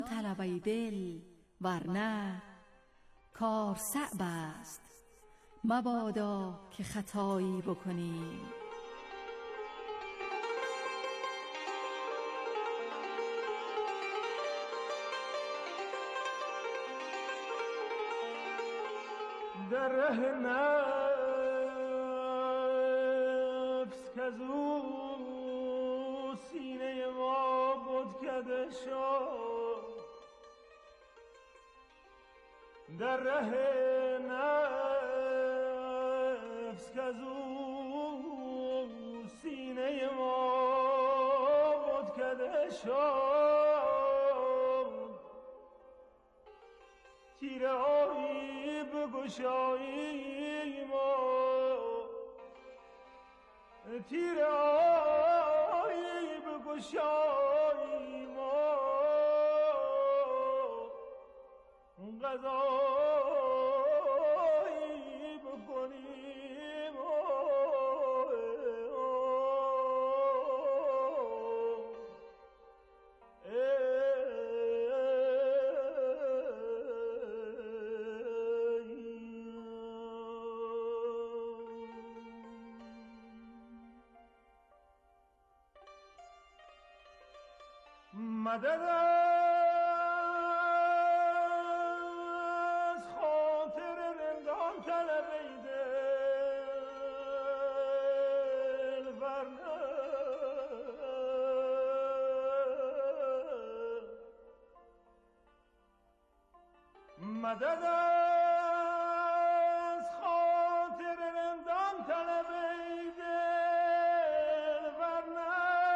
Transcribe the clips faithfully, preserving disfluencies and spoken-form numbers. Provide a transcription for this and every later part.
طلب ای دل، ورنه کار صعب است، مبادا که خطایی بکنی. در ره نفس کزو سینه ما بتکده شد، در ره نفس کزو سینه ما بتکده شد، تیره آیی بگشایی ما، تیره آیی بگشایی ما، غذایی بکنیم مدد از خاطر رندان طلب ای دل، ورنه مدد از خاطر رندان طلب ای دل، ورنه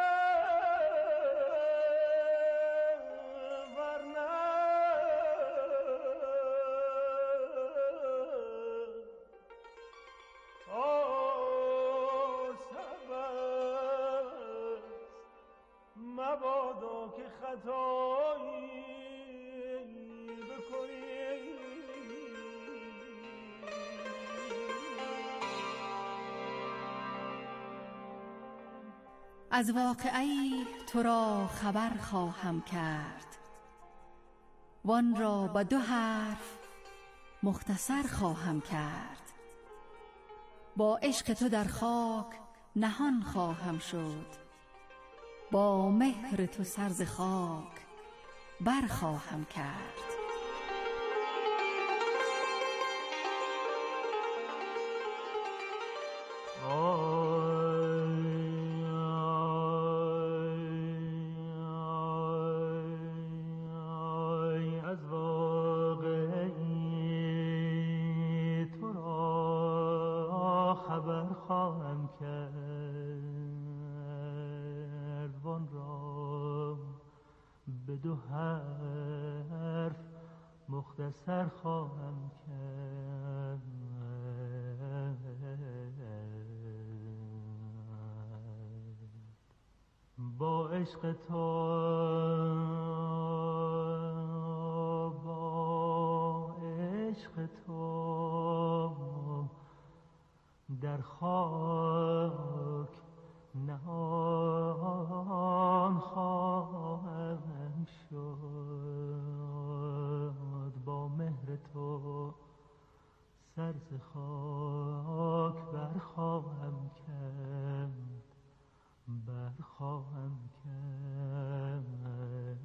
مبادا که خطایی بکنی. از واقعی تو را خبر خواهم کرد، وان را با دو حرف مختصر خواهم کرد. با عشق تو در خاک نهان خواهم شد، با مهر تو سر ز خاک برخواهم کرد. از واقعی تو را خبر خواهم کرد، وان را به دو حرف مختصر خواهم کرد. با عشق تو با عشق تو در خاک نهان خواهم شد، با مهر تو سر ز خاک برخواهم کرد، برخواهم کرد.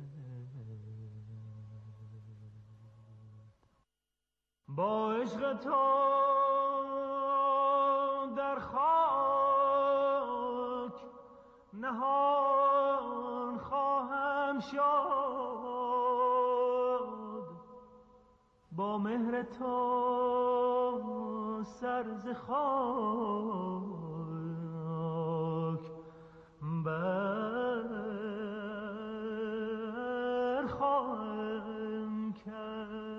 با عشق تو در خاک نهان خواهم شد، با مهر تو سر ز خاک برخواهم کرد.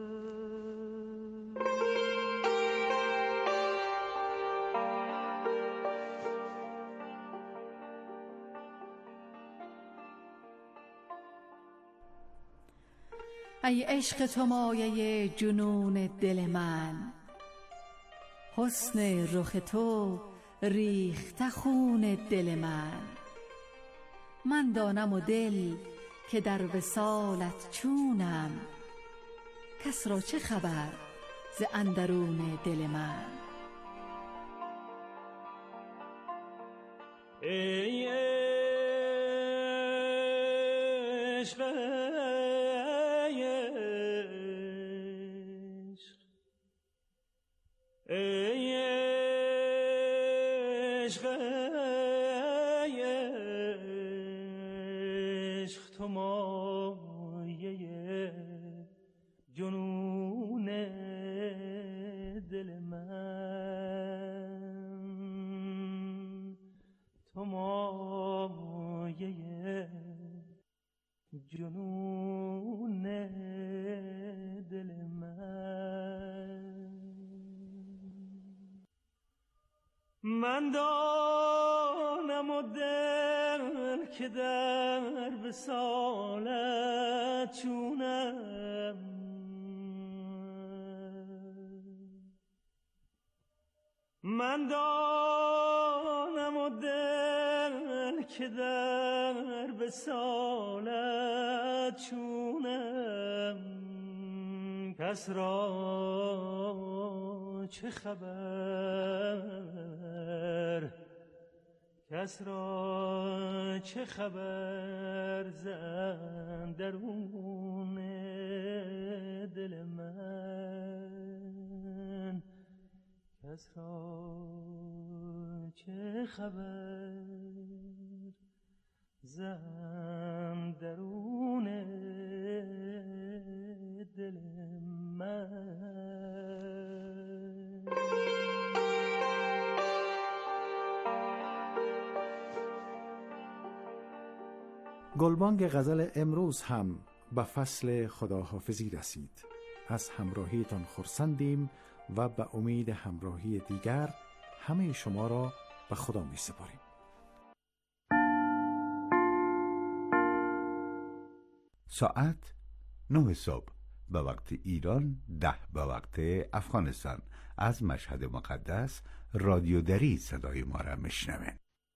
ای عشق تو مایه جنون دل من، حسن رخ تو ریخته خون دل من. من دانم و دل که در وصالت چونم، کس را چه خبر ز اندرون دل من. ای عشق ای عشق ای عشق تو مایه جنون دل من، تو مایه جنون دل من. من دانم و دل که در وصالت چونم، من دانم و دل که در وصالت چونم، کس را چه خبر، کس را چه خبر ز اندرون دل من، کس را چه خبر ز اندرون دل من. گلبانگ غزل امروز هم به فصل خداحافظی رسید. از همراهیتان خرسندیم و به امید همراهی دیگر همه شما را به خدا می سپاریم. ساعت نه صبح به وقت ایران، ده به وقت افغانستان. از مشهد مقدس رادیو دری صدای ما را میشنوین.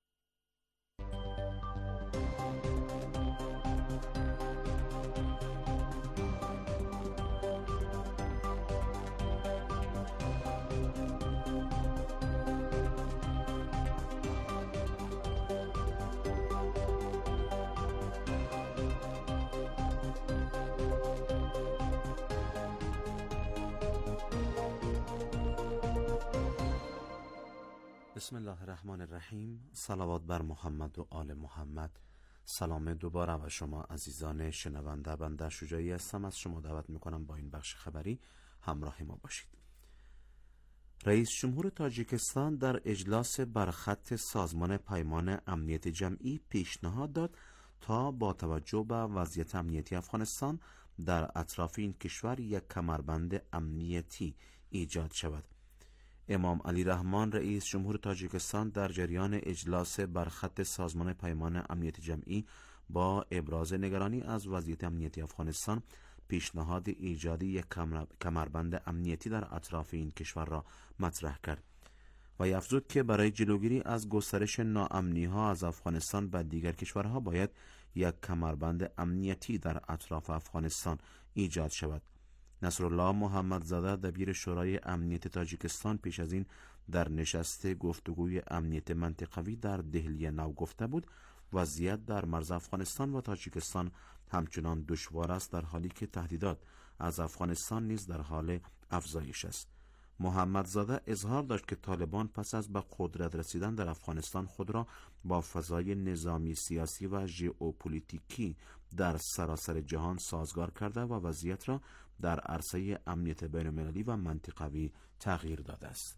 بسم الله الرحمن الرحیم. صلوات بر محمد و آل محمد. سلام دوباره و شما عزیزان شنونده. بنده شجاعی هستم. از شما دعوت میکنم با این بخش خبری همراه ما باشید. رئیس جمهور تاجیکستان در اجلاس برخط سازمان پیمان امنیت جمعی پیشنهاد داد تا با توجه به وضعیت امنیتی افغانستان در اطراف این کشور یک کمربند امنیتی ایجاد شود. امام علی رحمان رئیس جمهور تاجیکستان در جریان اجلاس برخط سازمان پیمان امنیت جمعی با ابراز نگرانی از وضعیت امنیتی افغانستان پیشنهاد ایجاد یک کمربند امنیتی در اطراف این کشور را مطرح کرد و افزود که برای جلوگیری از گسترش ناامنی ها از افغانستان به دیگر کشورها باید یک کمربند امنیتی در اطراف افغانستان ایجاد شود. نصرالله محمدزاده دبیر شورای امنیت تاجیکستان پیش از این در نشست گفتگوی امنیت منطقوی در دهلی نو گفته بود وضعیت در مرز افغانستان و تاجیکستان همچنان دشوار است، در حالی که تهدیدات از افغانستان نیز در حال افزایش است. محمدزاده اظهار داشت که طالبان پس از به قدرت رسیدن در افغانستان خود را با فضای نظامی سیاسی و ژئوپلیتیکی در سراسر جهان سازگار کرده و وضعیت را در عرصه امنیت بین‌المللی و منطقوی تغییر داده است.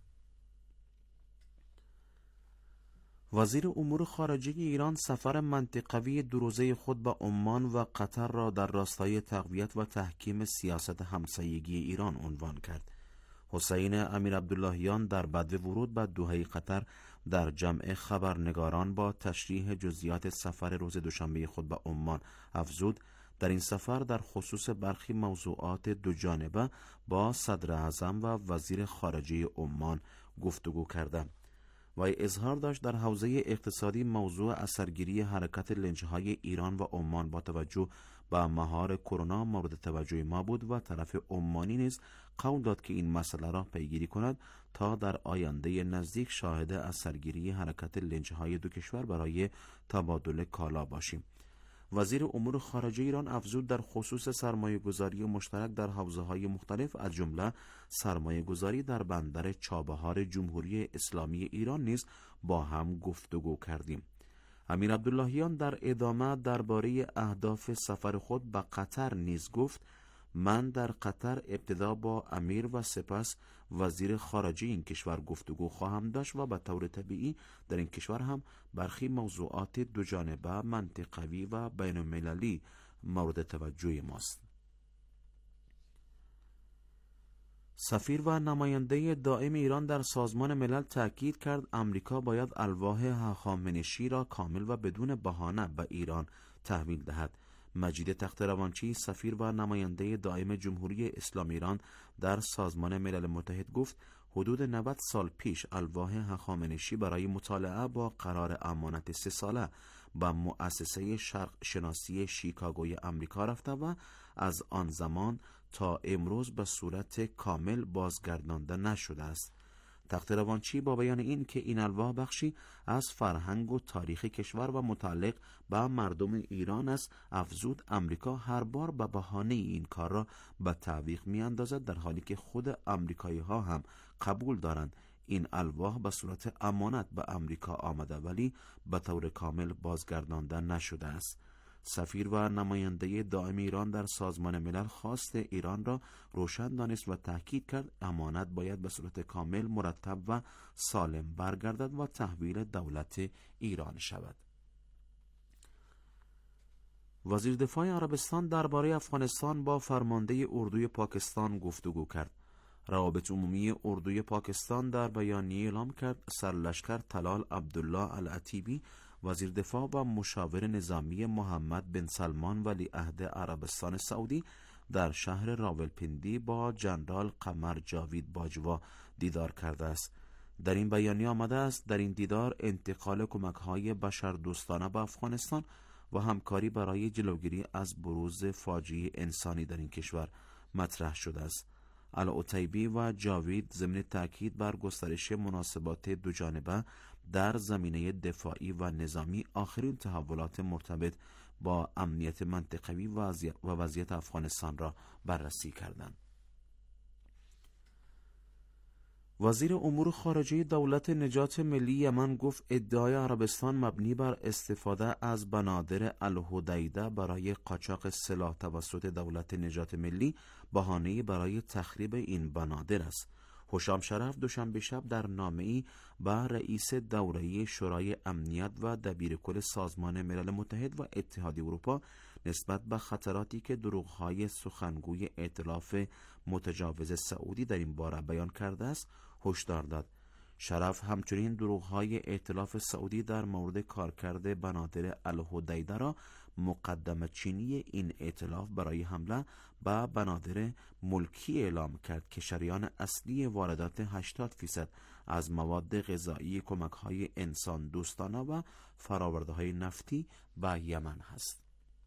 وزیر امور خارجه ایران سفر منطقوی دو روزه خود به عمان و قطر را در راستای تقویت و تحکیم سیاست همسایگی ایران عنوان کرد. حسین امیر عبداللهیان در بعد ورود به دوحه قطر در جمع خبرنگاران با تشریح جزئیات سفر روز دوشنبه خود به عمان افزود در این سفر در خصوص برخی موضوعات دو جانبه با صدر اعظم و وزیر خارجه عمان گفتگو کرده. و اظهار داشت در حوزه اقتصادی موضوع اثرگیری حرکت لنج‌های ایران و عمان با توجه به مهار کرونا مورد توجه ما بود و طرف عمانی نیز قول داد که این مسئله را پیگیری کند تا در آینده نزدیک شاهد اثرگیری حرکت لنج‌های دو کشور برای تبادل کالا باشیم. وزیر امور خارجه ایران افزود در خصوص سرمایه گذاری مشترک در حوزه‌های مختلف از جمله سرمایه گذاری در بندر چابهار جمهوری اسلامی ایران نیز با هم گفتگو کردیم. امیر عبداللهیان در ادامه درباره اهداف سفر خود به قطر نیز گفت: من در قطر ابتدا با امیر و سپس وزیر خارجه این کشور گفتگو خواهم داشت و به طور طبیعی در این کشور هم برخی موضوعات دو جانبه، منطقوی و بین المللی مورد توجه ماست. سفیر و نماینده دائم ایران در سازمان ملل تاکید کرد آمریکا باید الواح هخامنشی را کامل و بدون بهانه به ایران تحویل دهد. مجید تخت‌روانچی، سفیر و نماینده دائم جمهوری اسلامی ایران در سازمان ملل متحد گفت حدود نود سال پیش الواح هخامنشی برای مطالعه با قرار امانت سه ساله به مؤسسه شرق شناسی شیکاگوی آمریکا رفته و از آن زمان تا امروز به صورت کامل بازگردانده نشده است. تخت‌روانچی با بیان این که این الواح بخشی از فرهنگ و تاریخ کشور و متعلق به مردم ایران است، افزود آمریکا هر بار به بهانه این کار را به تعویق می اندازد، در حالی که خود آمریکایی ها هم قبول دارند این الواح به صورت امانت به آمریکا آمده ولی به طور کامل بازگردانده نشده است. سفیر و نماینده دائم ایران در سازمان ملل خواست ایران را روشن دانست و تاکید کرد امانت باید به صورت کامل، مرتب و سالم برگردد و تحویل دولت ایران شود. وزیر دفاع عربستان درباره افغانستان با فرمانده اردوی پاکستان گفتگو کرد. روابط عمومی اردوی پاکستان در بیانیه اعلام کرد سرلشکر طلال عبدالله العتیبی، وزیر دفاع و مشاور نظامی محمد بن سلمان ولیعهد عربستان سعودی در شهر راولپندی با جنرال قمر جاوید باجوا دیدار کرده است. در این بیانیه آمده است در این دیدار انتقال کمک‌های بشردوستانه به افغانستان و همکاری برای جلوگیری از بروز فاجعه انسانی در این کشور مطرح شده است. العتیبی و جاوید ضمن تاکید بر گسترش مناسبات دو جانبه در زمینه دفاعی و نظامی آخرین تحولات مرتبط با امنیت منطقوی و وضعیت افغانستان را بررسی کردند. وزیر امور خارجه دولت نجات ملی یمن گفت ادعای عربستان مبنی بر استفاده از بنادر الحدیده برای قاچاق سلاح توسط دولت نجات ملی بهانه‌ای برای تخریب این بنادر است. حشام شرف دوشنبه شب در نامه‌ای به رئیس دوره‌ای شورای امنیت و دبیرکل سازمان ملل متحد و اتحادیه اروپا نسبت به خطراتی که دروغ‌های سخنگوی ائتلاف متجاوز سعودی در این باره بیان کرده است هشدار داد. شرف همچنین دروغ‌های ائتلاف سعودی در مورد کارکرد بنادر الحدیده را مقدمه چینی این ائتلاف برای حمله به بنادر ملکی اعلام کرد که شریان اصلی واردات هشتاد فیصد از مواد غذایی، کمک‌های انسان دوستانه و فرآورده‌های نفتی به یمن هست.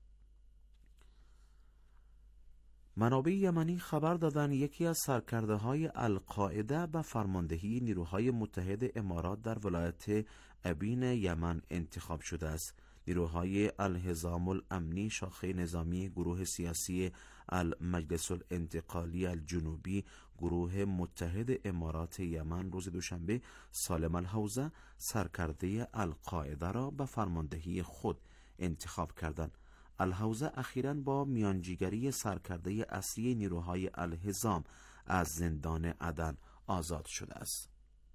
منابع یمنی خبر دادند یکی از سرکرده‌های القاعده به فرماندهی نیروهای متحد امارات در ولایت ابین یمن انتخاب شده است. نیروهای الحزام الامنی شاخه نظامی گروه سیاسی المجلس الانتقالی الجنوبی گروه متحد امارات یمن روز دوشنبه سالم الحوزه سرکرده القاعده را به فرماندهی خود انتخاب کردند. الحوزه اخیراً با میانجیگری سرکرده اصلی نیروهای الحزام از زندان عدن آزاد شده است.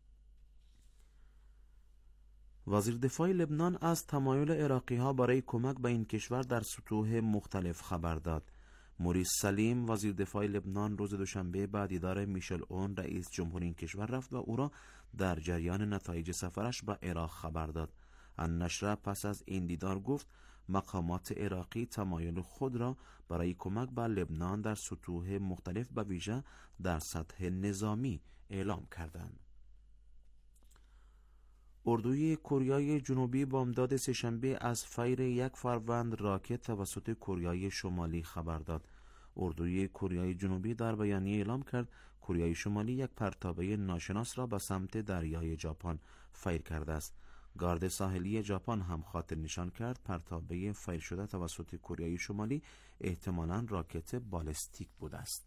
وزیر دفاع لبنان از تمایل عراقی‌ها برای کمک به این کشور در سطوح مختلف خبر داد. موریس سلیم وزیر دفاع لبنان روز دوشنبه به دیدار میشل اون رئیس جمهور این کشور رفت و او را در جریان نتایج سفرش به عراق خبر داد. النشره پس از این دیدار گفت مقامات عراقی تمایل خود را برای کمک به لبنان در سطوح مختلف به ویژه در سطح نظامی اعلام کردند. اردوی کره جنوبی بامداد سه‌شنبه از فیر یک فروند راکت توسط کره شمالی خبر داد. اردوی کره جنوبی در بیانیه اعلام کرد کره شمالی یک پرتابه ناشناس را به سمت دریای ژاپن فیر کرده است. گارد ساحلی ژاپن هم خاطر نشان کرد پرتابه فیر شده توسط کره شمالی احتمالاً راکت بالستیک بوده است.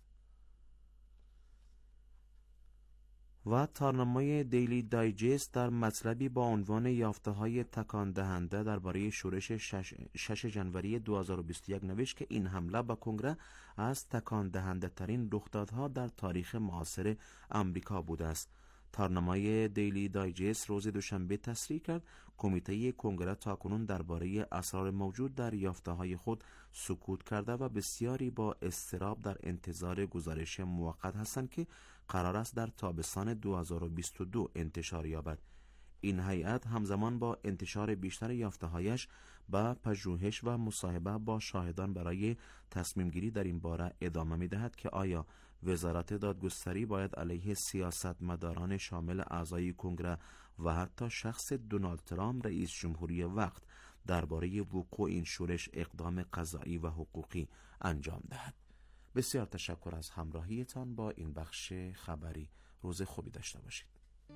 و تارنامه دیلی دایجست در مطلبی با عنوان یافته‌های تکان دهنده درباره شورش شش, شش ژانویه دو هزار و بیست و یک نوشت که این حمله به کنگره از تکان دهنده ترین رخدادها در تاریخ معاصر امریکا بوده است. تارنامه دیلی دایجست روز دوشنبه تصریح کرد کمیته کنگره تاکنون درباره اسرار موجود در یافته‌های خود سکوت کرده و بسیاری با اضطراب در انتظار گزارش موقت هستند که قرار است در تابستان دو هزار و بیست و دو انتشار یابد. این هیئت همزمان با انتشار بیشتر یافته‌هایش به پژوهش و مصاحبه با شاهدان برای تصمیم گیری در این باره ادامه می‌دهد که آیا وزارت دادگستری باید علیه سیاستمداران شامل اعضای کنگره و حتی شخص دونالد ترامپ رئیس جمهوری وقت درباره وقوع این شورش اقدام قضایی و حقوقی انجام دهد. بسیار تشکر از همراهیتان با این بخش خبری. روز خوبی داشته باشید.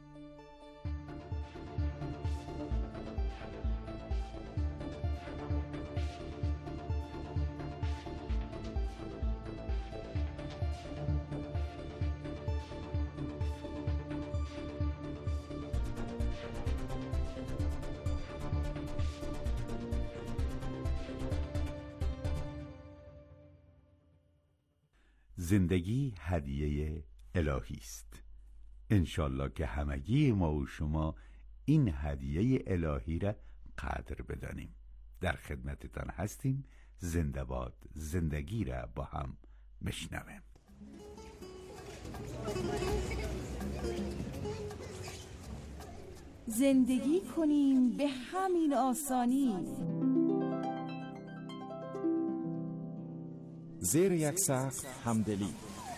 زندگی هدیه الهی است. انشالله که همگی ما و شما این هدیه الهی را قدر بدانیم. در خدمتتان هستیم. زنده باد. زندگی را با هم بشنویم. زندگی کنیم به همین آسانی، زیر یک سقف همدلی،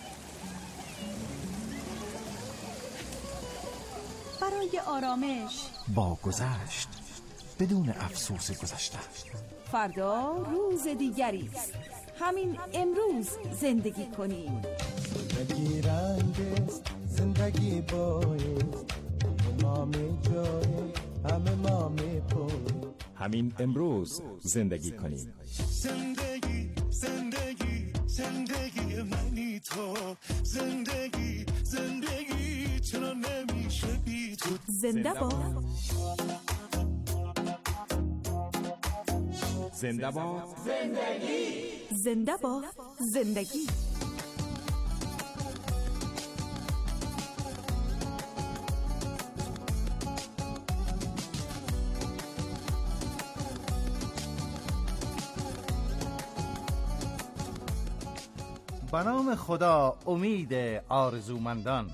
برای آرامش با گذشت بدون افسوس گذشته. فردا روز دیگری است، همین امروز زندگی کنیم. زندگی رنگ است، زندگی بایست، ما می جای همه ما می پوی. همین امروز زندگی کنیم. زندگی زندگی زندگی منی تو، زندگی زندگی چرا نمیشه بی تو. زنده باد، زنده باد زندگی، زنده باد زندگی. به نام خدا، امید آرزومندان.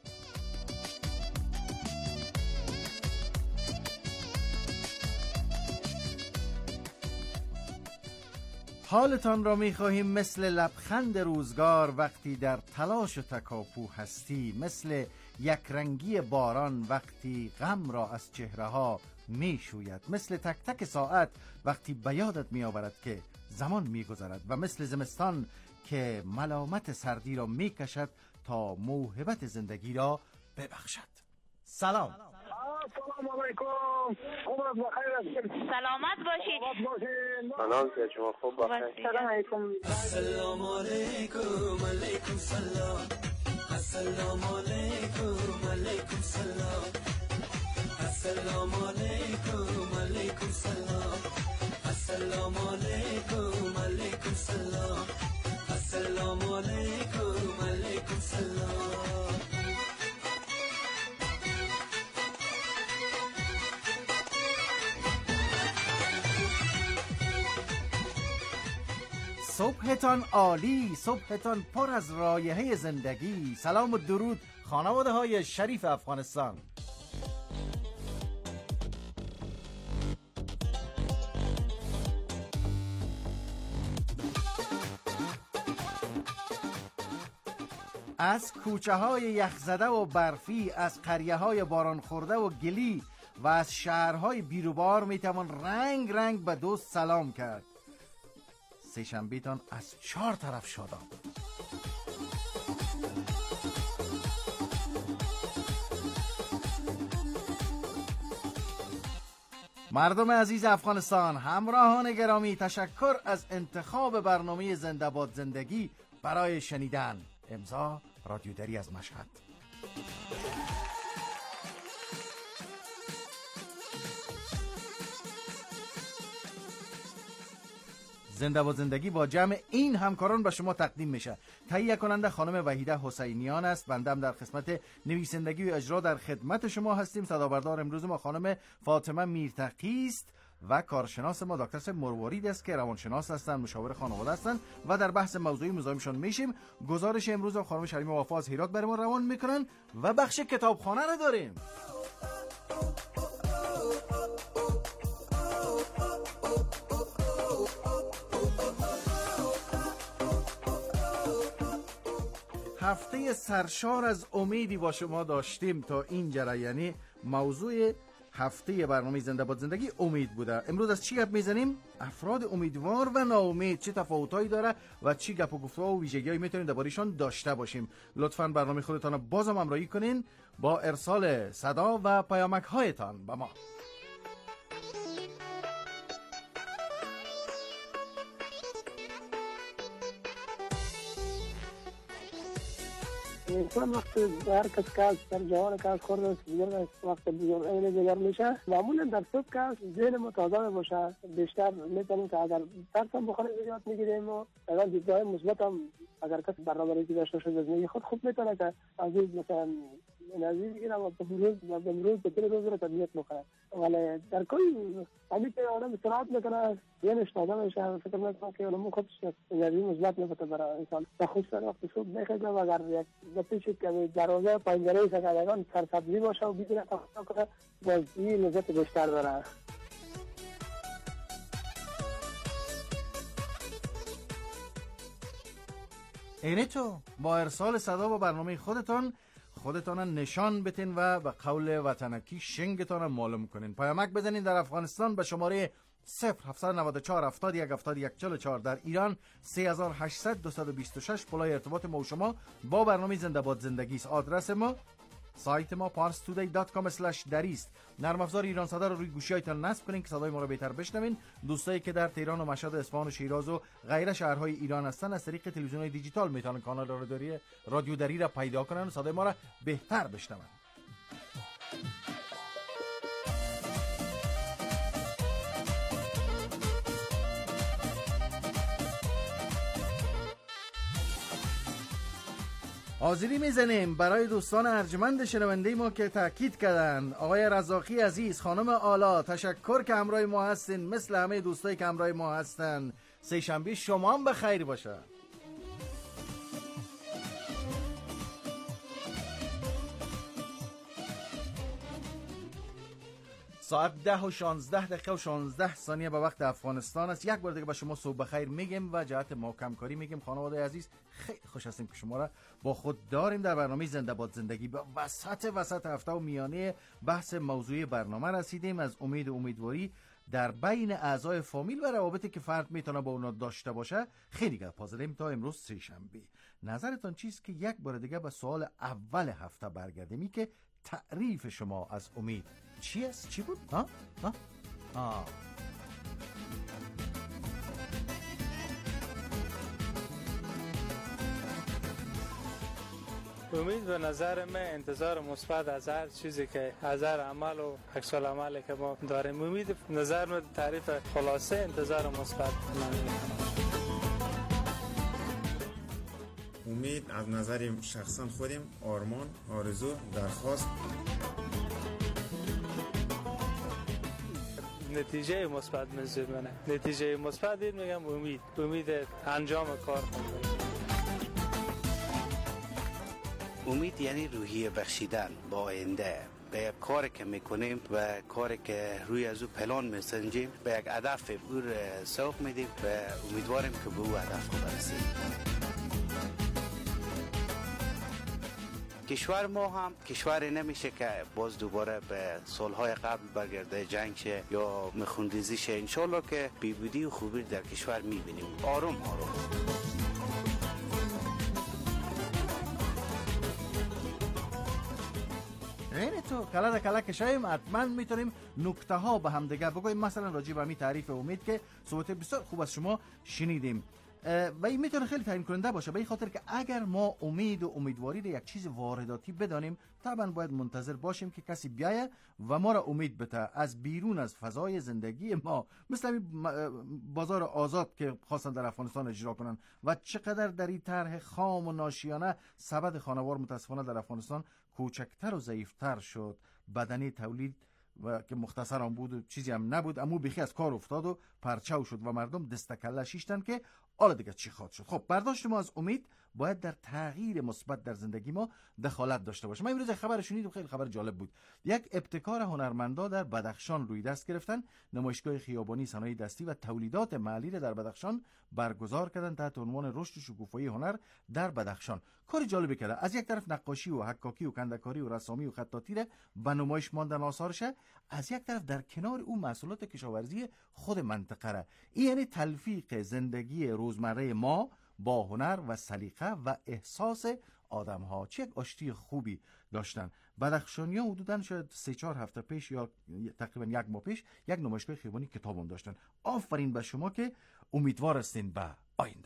حالتان را می خواهیم مثل لبخند روزگار وقتی در تلاش و تکاپو هستی، مثل یک رنگی باران وقتی غم را از چهره ها می شوید، مثل تک تک ساعت وقتی به یادت می آورد که زمان می گذرد، و مثل زمستان که ملامت سردی را می کشد تا موهبت زندگی را ببخشد. سلام. سلام علیکم. خوب است، بخیر هستید؟ سلامت باشید. سلام که شما خوب بخیر. سلام علیکم. السلام علیکم. علیکم سلام. السلام علیکم. علیکم سلام. السلام علیکم. علیکم سلام. السلام علیکم. علیکم سلام. السلام علیکم. علیکم سلام. صبحتان عالی، صبحتان پر از رایحه زندگی. سلام و درود خانواده های شریف افغانستان. از کوچه های یخزده و برفی، از قریه های باران خورده و گلی و از شهرهای بیروبار میتوان رنگ رنگ به دوست سلام کرد. سه شنبهتان از چهار طرف شاداب. مردم عزیز افغانستان، همراهان گرامی، تشکر از انتخاب برنامه زنده باد زندگی برای شنیدن. امضا رادیو دری از مشهد. زنده باد زندگی با جمع این همکاران به شما تقدیم میشه. تهیه کننده خانم وحیده حسینیان است. بنده هم در قسمت نویسندگی و اجرا در خدمت شما هستیم. صدابردار امروز ما خانم فاطمه میرتقی است و کارشناس ما دکتر صاحب مروارید است که روانشناس هستند، مشاور خانواده هستند و در بحث موضوعی مزاحمشون میشیم. گزارش امروز هم خانم شریمه وفا از هرات برای ما روان میکنن و بخش کتابخانه رو داریم. هفته سرشار از امیدی با شما داشتیم تا اینجا، یعنی موضوع هفته برنامه زنده باد زندگی امید بوده. امروز از چی گپ میزنیم؟ افراد امیدوار و ناامید چه تفاوتایی داره و چی گپ و گفت‌ها و ویژگی‌هایی میتونیم درباره‌شان داشته باشیم. لطفاً برنامه خودتان رو بازم همراهی کنین با ارسال صدا و پیامک‌هایتان به ما. انسان وقت هر کس که در جهان کس خورده دیگر وقت دیگر این دیگر میشه، معمولا در صبح که ذهن ما تازه باشه بیشتر میتونیم که اگر درس هم بخونه زیاد میگیریم و اگر دیدگاه مثبت هم اگر کس برنامه‌ریزی داشته باشه زندگی خود خوب میتونه که عزیز مثلا انرژی بگیره و امروز و امروز به دل روز رو تبلیغ میکنه. ولی در کل همین که آدم استراحت میکنه یعنی تازه میشه، فکر میکنم که اون خودش انرژی مثبت میشه برای انسان. خصوصا وقتی صبح میخواد و اگر یک دفعه که دروازه پنجره سگان سرسبزی باشه و بگیره تا کنه باز این لذت بیشتر داره. اینه تو با ارسال صدا با برنامه خودتان خودتان نشان بتین و به قول وطنکی شنگتان معلوم کنین. پیامک بزنین در افغانستان به شماره صفر هفت نه چهار هفتاد و یک هفتاد و یک چهل و چهار، در ایران سه هزار و هشتصد دویست و بیست و شش. پلای ارتباط ما و شما با برنامه زنده باد زندگی است. آدرس ما سایت ما پارس تودی دات کام اسلش دری است. نرم افزار ایران صدا رو روی گوشی‌هایتان نصب کنین که صدای ما رو بهتر بشنوین. دوستایی که در تهران و مشهد و اصفهان و شیراز و غیره شهرهای ایران هستن از طریق تلویزیون‌های دیجیتال میتونن کانال رادیو رادیو دری را پیدا کنن و صدای ما رو بهتر بشنون. حاضری میزنیم برای دوستان ارجمند شنونده ما که تاکید کردن. آقای رزاقی عزیز، خانم آلا، تشکر که همراه ما هستین، مثل همه دوستایی که همراه ما هستن. سه شنبه شما هم بخیر باشه. ساعت ده و شانزده دقیقه و شانزده ثانیه به وقت افغانستان است. یک بار دیگه به شما صبح بخیر میگیم و جهت محکم کاری میگیم. خانواده عزیز خیلی خوش هستیم که شما را با خود داریم در برنامه زنده باد زندگی. به وسط وسط هفته و میانه بحث موضوع برنامه رسیدیم. از امید و امیدواری در بین اعضای فامیل و روابطی که فرد میتونه با اونا داشته باشه خیلی گپ زدیم تا امروز سه شنبه. نظرتان چیست که یک بار دیگه به سوال اول هفته برگردیم که تعریف شما از امید چی است؟ چی بود؟ ها؟ ها؟ آه. امید به نظر من انتظار مثبت از هر چیزی که از هر عمل و عکس العملی که ما داریم. امید نظر من تعریف خلاصه انتظار مثبت. امید از نظر شخصا خودم آرمان، آرزو، درخواست. نتیجه مثبت منظور منه. نتیجه مثبت میگم امید. امید انجام کار. امید یعنی روحیه بخشیدن با آینده، به یک کاری که میکنیم و کاری که روی از او پلان میسنجیم به یک هدف او سوق میدیم و امیدواریم که به او هدف برسیم. کشور ما هم کشور نمیشه که باز دوباره به سالهای قبل برگرده جنگ شه یا خونریزی شه. انشالله که بیبودی و خوبی در کشور میبینیم آروم آروم. این تو کلا کلا کشایم حتما میتونیم نکته ها به هم دیگه بگویم. مثلا راجع به همین تعریف امید که صحبت بسیار خوب از شما شنیدیم و این میتونه خیلی تعیین کننده باشه، به این خاطر که اگر ما امید و امیدواری رو یک چیز وارداتی بدانیم طبعا باید منتظر باشیم که کسی بیایه و ما را امید بده از بیرون از فضای زندگی ما، مثل بازار آزاد که خواستن در افغانستان اجرا کنن و چقدر در این طرح خام و ناشیانه سبد خانوار متاسفانه در افغانستان کوچکتر و ضعیفتر شد. بدنی تولید و که مختصر هم بود و چیزی هم نبود، اما بیخی از کار افتاد و پرچاو شد و مردم دستکله شیشتن که حالا دیگه چی خواهد شد. خب برداشت ما از امید باید در تغییر مثبت در زندگی ما دخالت داشته باشه. من امروز خبر شنیدم خیلی خبر جالب بود. یک ابتکار هنرمندا در بدخشان روی دست گرفتن، نمایشگاه خیابانی صنایع دستی و تولیدات محلی را در بدخشان برگزار کردن تحت عنوان رشد و شکوفایی هنر در بدخشان. کار جالبی کرده. از یک طرف نقاشی و حکاکی و کندکاری و رسامی و خطاطی را به نمایش ماندن آثارش، از یک طرف در کنار او محصولات کشاورزی خود منطقه را. این یعنی تلفیق زندگی روزمره ما با هنر و سلیقه و احساس آدم ها. چه یک آشتی خوبی داشتن. بدخشانی‌ها حدوداً شاید سه چهار هفته پیش یا تقریبا یک ماه پیش یک نمایشگاه خیابانی کتابم داشتن. آفرین به شما که امیدوار هستین به آینده.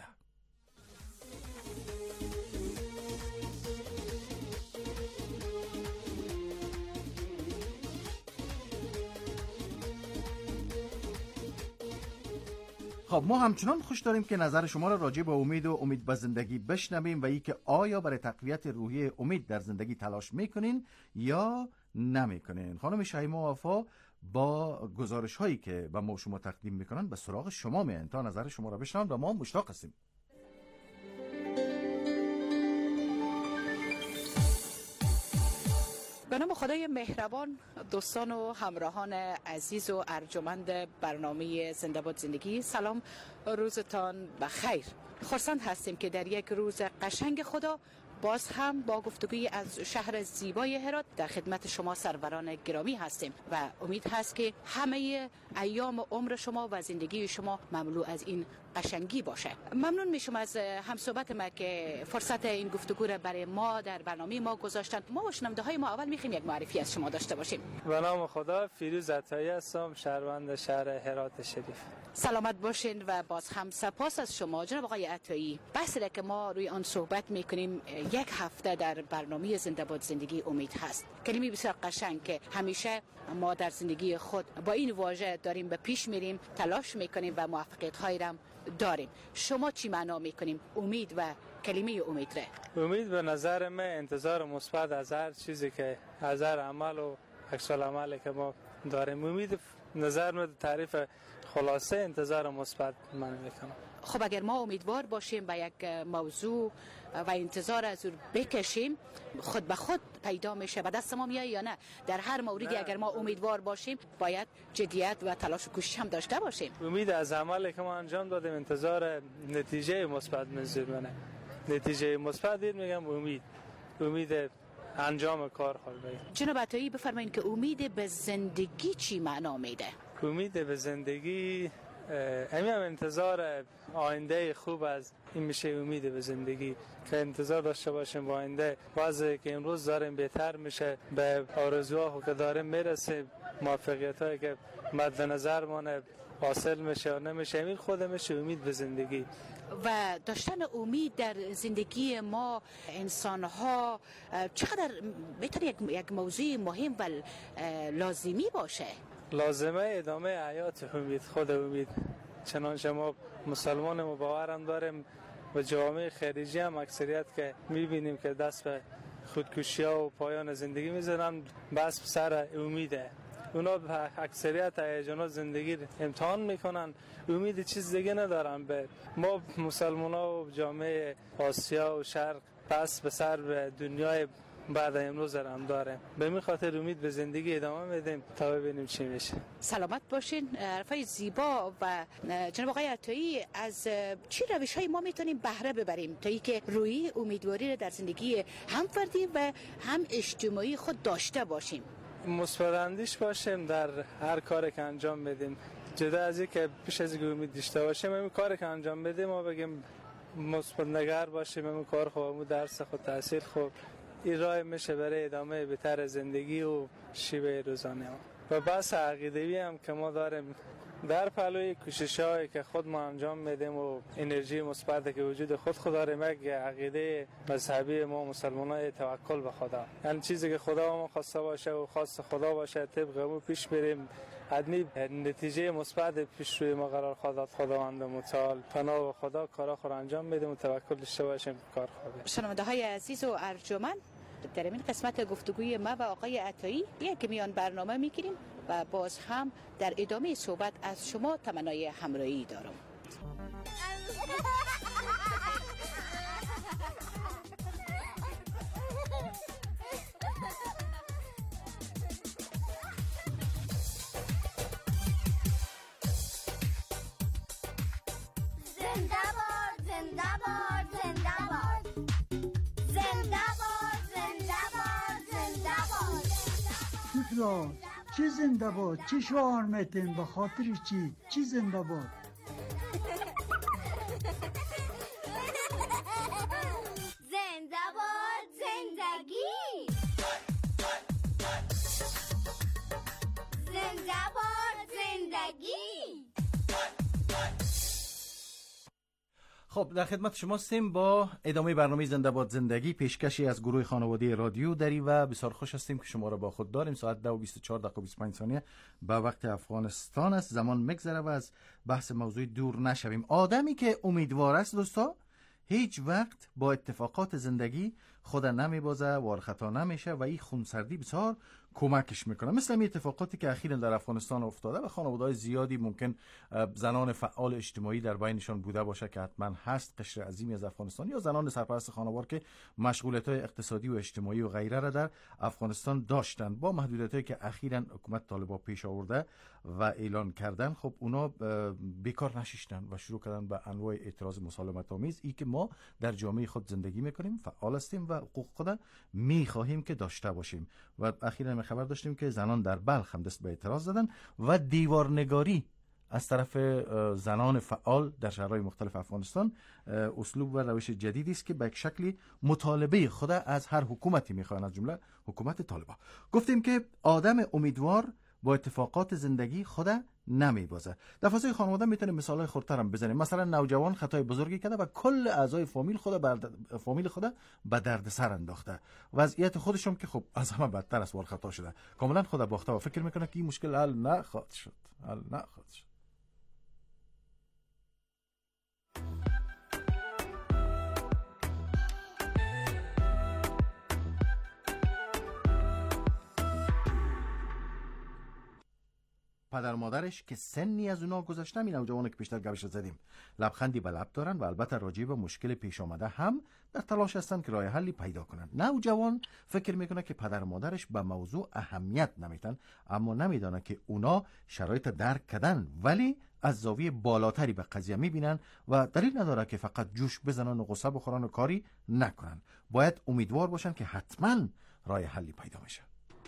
خب ما همچنان خوش داریم که نظر شما را راجع به امید و امید به زندگی بشنویم و ای که آیا برای تقویت روحیه امید در زندگی تلاش میکنین یا نمیکنین. خانم شیما وفا با گزارش هایی که به ما شما تقدیم میکنن به سراغ شما میان تا نظر شما را بشنویم و ما مشتاق هستیم. به نام خدای مهربان، دوستان و همراهان عزیز و ارجمند برنامه زنده باد زندگی، سلام، روزتان بخیر. خرسند هستیم که در یک روز قشنگ خدا باز هم با گفتگوی از شهر زیبای هرات در خدمت شما سروران گرامی هستیم و امید هست که همه ایام عمر شما و زندگی شما مملو از این قشنگی باشه. ممنون میشم از همصحبت ما که فرصت این گفتگو را برای ما در برنامه ما گذاشتن. ما و شنونده های ما اول میخوایم یک معرفی از شما داشته باشیم. به نام خدا، فیروز عطایی هستم، شهروند شهر هرات شریف. سلامت باشین و باز هم سپاس از شما جناب آقای عطایی. بحثی که ما روی آن صحبت میکنیم یک هفته در برنامه زنده باد زندگی امید هست. کلمه بسیار قشنگ که همیشه ما در زندگی خود با این واژه داریم به پیش میریم، تلاش میکنیم و موفقیت هایی را داریم. شما چی معنا میکنیم امید و کلمه امید را؟ امید به نظر من انتظار مثبت از هر چیزی که از هر عمل و عکس العملی که ما داریم. امید نظر من تعریف خلاصه انتظار مثبت من میکنم. خب اگر ما امیدوار باشیم به یک موضوع و انتظار از او بکشیم، خود به خود پیدا میشه، به دست ما میاد یا نه؟ در هر موردی اگر ما امیدوار باشیم باید جدیت و تلاش و کوشش هم داشته باشیم. امید از عملی که ما انجام دادیم انتظار نتیجه مثبت می‌کنه. نتیجه مثبت میگم امید امید انجام کار خود. جناب عطایی بفرمایید که امید به زندگی چی معنا میده؟ امید به زندگی همین هم انتظار آینده خوب از این میشه. امید به زندگی که انتظار داشته باشیم با آینده وضعی که امروز داریم بهتر میشه، به آرزوها که داریم میرسیم، موفقیت هایی که مد نظر مانه حاصل میشه یا نمیشه، این خود میشه امید به زندگی. و داشتن امید در زندگی ما انسان ها چقدر میتونه یک, یک موضوع مهم و لازمی باشه؟ لازمه ادامه حیات امید، خود امید. چنانچه ما مسلمان مباورم داریم و جوامع خارجی هم اکثریت که میبینیم که دست به خودکشی ها و پایان زندگی میزنن، بس سر امیده. اونا به اکثریت هیجانات زندگی امتحان میکنن، امید چیز دیگه ندارن. به ما مسلمان ها و جامعه آسیا و شرق پس به سر به دنیای بعد امروز هم داریم. به این خاطر امید به زندگی ادامه میدیم تا ببینیم چی میشه. سلامت باشین. حرفای زیبا و جناب آقای عطایی، از چی روش‌های ما میتونیم بهره ببریم تا اینکه روی امیدواری را در زندگی هم فردی و هم اجتماعی خود داشته باشیم؟ مثبت‌اندیش باشیم در هر کاری که انجام بدیم، جدا از اینکه پیش از اینکه امید داشته باشیم این کاری که انجام بدیم ما بگیم مثبت نگر باشیم، این کار خوب، درس خود، تحصیل خوب، این راه میشه برای ادامه بهتر زندگی و شیوه روزانه ما. و بحث عقیده‌ای هم که ما داریم در پلوی کوشش‌هایی که خود ما انجام میدیم و انرژی مثبتی که وجود خود خود داریم، یک عقیده مذهبی ما مسلمانان توکل به خدا، یعنی چیزی که خدا ما خواسته باشه و خواست خدا باشه طبق اون پیش بریم، حتمی نتیجه مثبت پیش روی ما قرار خدا خداوند متعال پناه به خدا کارا خود انجام میدیم و توکل داشته باشیم کار خوبه. شنونده‌های عزیز و ارجمند، در این قسمت گفتگوی ما و آقای عطایی یک میان برنامه میگیریم و باز هم در ادامه صحبت از شما تمنای همراهی دارم. چی زنده باد؟ چی شعار میتین؟ به خاطر چی؟ چی زنده باد؟ زنده باد زندگی، زنده باد زندگی. خب در خدمت شما هستیم با ادامه برنامه زنده باد زندگی، پیشکشی از گروه خانواده رادیو دری و بسیار خوش هستیم که شما را با خود داریم. ساعت ده و بیست و چهار دقیقه و بیست و پنج ثانیه به وقت افغانستان است. زمان میگذره و از بحث موضوع دور نشویم. آدمی که امیدوار است دوستا هیچ وقت با اتفاقات زندگی خود نمیبازه، وارخطا نمیشه و این خونسردی بسیار کمکش میکنه. مثل این اتفاقاتی که اخیراً در افغانستان افتاده و خانواده‌های زیادی ممکن زنان فعال اجتماعی در بینشان بوده باشه که حتما هست، قشر عظیمی از افغانستان، یا زنان سرپرست خانوار که مشغولیت‌های اقتصادی و اجتماعی و غیره را در افغانستان داشتن. با محدودیت‌هایی که اخیراً حکومت طالبان پیش آورده و اعلان کردن، خب اونا بیکار نشیشتن و شروع کردن به انواع اعتراض مسالمت آمیز. ای که ما در جامعه خود زندگی میکنیم، فعال هستیم و حقوق خود میخواهیم که داشته باشیم. و اخیراً خبر داشتیم که زنان در بلخ هم دست به اعتراض زدن و دیوارنگاری از طرف زنان فعال در شهرهای مختلف افغانستان اسلوب و روش جدیدی است که به یک شکلی مطالبه خود از هر حکومتی میخوان، از جمله حکومت طالبان. گفتیم که آدم امیدوار با اتفاقات زندگی خود نمیبازه. در فضای خانواده میتونیم مثالای خردتر هم بزنیم. مثلا نوجوان خطای بزرگی کرده و کل اعضای فامیل خود بر فامیل خود به دردسر انداخته. وضعیت خودشون که خب از همه بدتر است، وار خطا شده، کاملا خود باخته و فکر میکنه که این مشکل حل نخواهد شد. حل نخواهد شد. پدر مادرش که سنی از اونا گذشته، می نوجوانه که پیشتر گوش زدیم، لبخندی به لب دارن و البته راجع به مشکل پیش آمده هم در تلاش هستن که راه حلی پیدا کنن. نوجوان فکر میکنه که پدر مادرش به موضوع اهمیت نمیدن، اما نمیدانه که اونا شرایط درک کردن ولی از زاویه بالاتری به قضیه میبینن و دلیل نداره که فقط جوش بزنن و غصه بخورن و کاری نکنن. باید امیدوار باشن که حتما راه حلی پیدا میشه.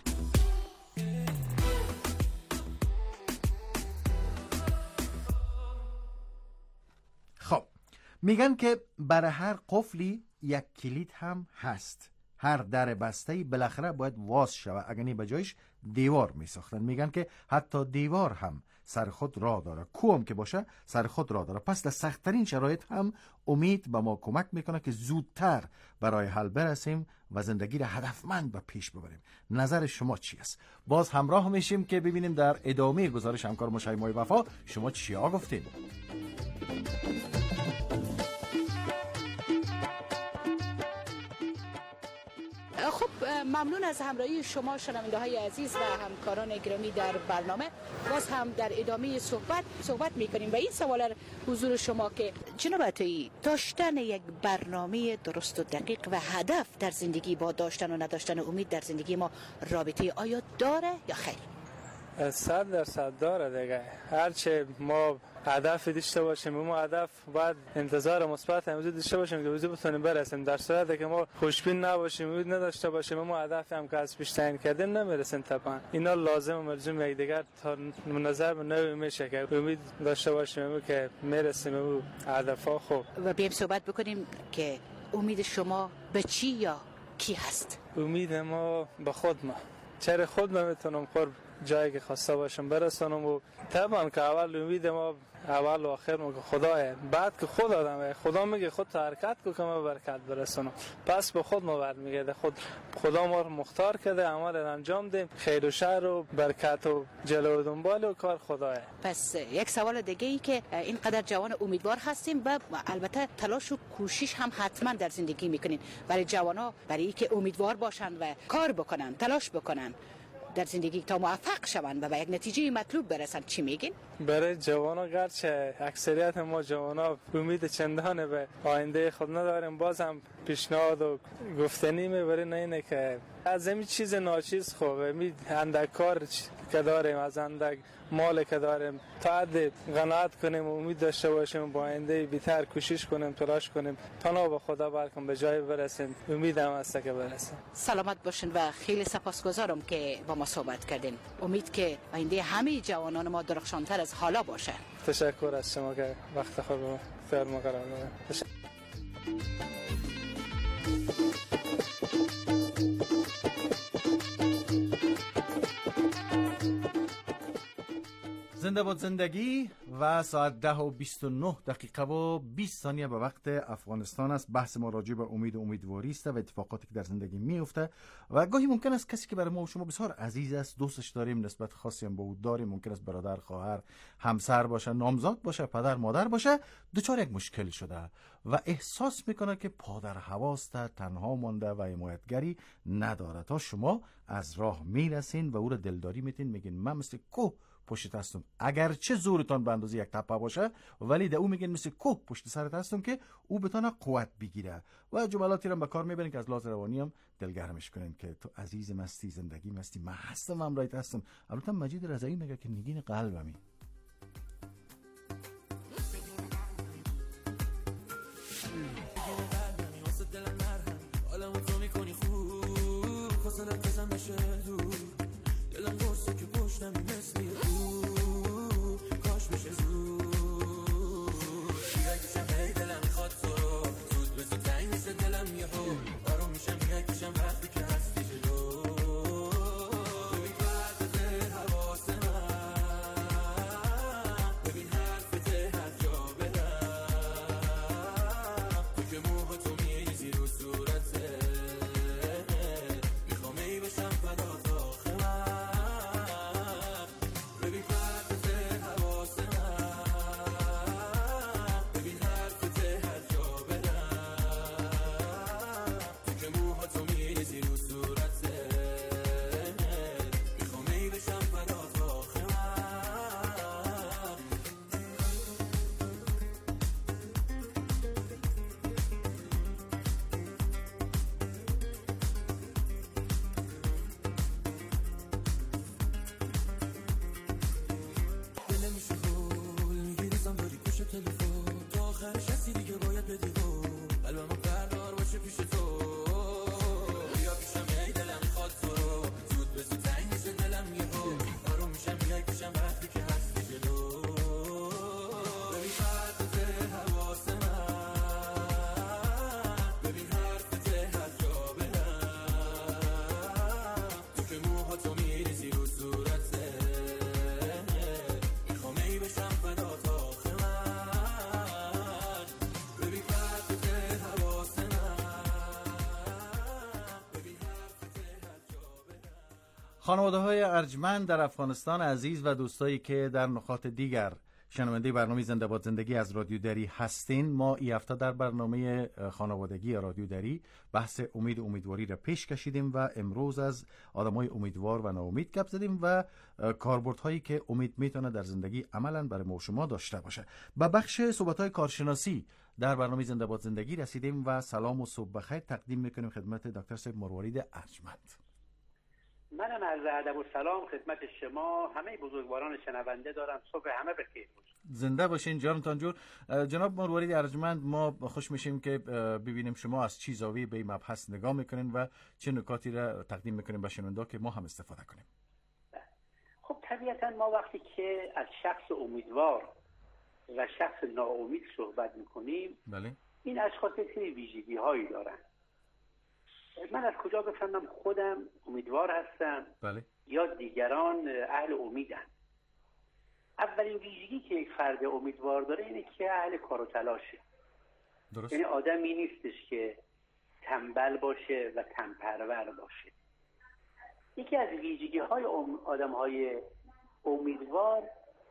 خب میگن که برای هر قفلی یک کلید هم هست. هر در بسته‌ای بالاخره باید واز شود، اگر نه به جایش دیوار میساختن. میگن که حتی دیوار هم سر خود راه داره، کوم که باشه سر خود راه داره. پس در سخت‌ترین شرایط هم امید به ما کمک میکنه که زودتر برای حل برسیم و زندگی را هدفمند به پیش ببریم. نظر شما چی است؟ باز همراه میشیم که ببینیم در ادامه گزارش همکار ما شیمای وفا شما چیا گفتین. خب ممنون از همراهی شما شنونده های عزیز و همکاران گرامی در برنامه. باز هم در ادامه صحبت صحبت میکنیم و این سوال حضور شما که جناب عطایی، داشتن یک برنامه درست و دقیق و هدف در زندگی با داشتن و نداشتن امید در زندگی ما رابطه آیا داره یا خیر؟ صد درصد داره دیگه. هرچه ما هدف داشته باشیم، ما هدف باید انتظار مثبت هم داشته باشیم که بزرگ بتونیم برسیم. در صورتی که ما خوشبین نباشیم، امید نداشته باشیم، ما هدف هم که از پیش تعیین کردیم نمیرسیم. طبعا اینا لازم و ملزوم یکدیگر تا نظر به نوع میشه که امید داشته باشیم که میرسیم به هدفها. خوب و بیایم صحبت بکنیم که امید شما به چی یا کی هست؟ امید ما به خود ما. چرا خود ما میتونم قرب جایی که خواسته باشم برسانم و طبعا که اول امید ما اول و آخر ما که خداه، بعد که خود آدمه. خدا میگه خود تا حرکت کو که ما برکت برسانم، پس به خود ما برمیگرده. خود خدا ما رو مختار کرده عمل انجام دیم، خیر و شر و برکت و جلو و دنبال و کار خداه. پس یک سوال دیگه ای که اینقدر جوان امیدوار هستیم و البته تلاش و کوشش هم حتما در زندگی میکنین برای جوانا، برای اینکه امیدوار باشن و کار بکنن، تلاش بکنن در زندگی تا موفق شوند و به یک نتیجه مطلوب برسن. چی میگین؟ برای جوانا گرچه اکثریت ما جوانا امید چندانه به آینده خود نداریم، باز هم پیشنهاد و گفتنی میبرین اینه که از این چیز ناچیز خوبه می اندک کار که داریم، از اندک مال که داریم تا حد قناعت کنیم و امید داشته باشیم با آینده بهتر کوشش کنیم، تلاش کنیم تا به خدا برکن به جای برسیم. امیدم هست که برسیم. سلامت باشین و خیلی سپاسگزارم که با ما صحبت کردین. امید که آینده همه جوانان ما درخشانتر از حالا باشه. تشکر از شما که وقت خود رو اختیار ما قرار دادید. زنده باد زندگی و ساعت ده و بیست و نه دقیقه و بیست ثانیه به وقت افغانستان است. بحث ما راجع به امید و امیدواری است و اتفاقاتی که در زندگی میفته و گاهی ممکن است کسی که برای ما و شما بسیار عزیز است، دوستش داریم، نسبت خاصی هم با او داریم، ممکن است برادر، خواهر، همسر باشه، نامزاد باشه، پدر، مادر باشه، دچار یک مشکل شده و احساس میکنه که پادر حواست، تنها مانده و حمایتگری نداره. تا شما از راه میرسین و او را دلداری میتین، میگین من مثل کوه پشت هستم، اگرچه زورتان به اندازه یک تپه باشه ولی ده او میگن مثل کوه پشت سرت هستم که او بتونه قوت بگیره و جملاتی رو به کار میبرین که از لحاظ روانی هم دلگرمش کنین که تو عزیزم هستی، زندگی هستی، من هستم، امرایت هستم. البته مجید رضایی میگه که نگین قلبمی. خانواده های ارجمند در افغانستان عزیز و دوستایی که در نقاط دیگر شنونده برنامه زنده باد زندگی از رادیو دری هستین. ما این هفته در برنامه خانوادگی رادیو دری بحث امید و امیدواری را پیش کشیدیم و امروز از آدمای امیدوار و ناامید گپ زدیم و کاربردهایی که امید میتونه در زندگی عملاً برای ما و شما داشته باشه. به بخش صحبت‌های کارشناسی در برنامه زنده باد زندگی رسیدیم و سلام و صبح بخیر تقدیم میکنیم خدمت دکتر صاحب مروارید ارجمند. منم از ادب و سلام خدمت شما همه بزرگواران شنونده دارم. صبح همه بخیر باشه. زنده باشین جانتان جور. جناب مروارید ارجمند، ما خوش میشیم که ببینیم شما از چه زاویه به این مبحث نگاه میکنین و چه نکاتی را تقدیم میکنین به شنونده که ما هم استفاده کنیم. خب طبیعتا ما وقتی که از شخص امیدوار و شخص ناامید صحبت میکنیم، بله، این اشخاص سری ویژگی هایی دارن. من از کجا بفهمم خودم امیدوار هستم بله یا دیگران اهل امیدن؟ اولین ویژگی که یک فرد امیدوار داره اینه که اهل کار و تلاشه. درست. یعنی آدمی نیستش که تنبل باشه و تنپرور باشه. یکی از ویژگی های آدم های امیدوار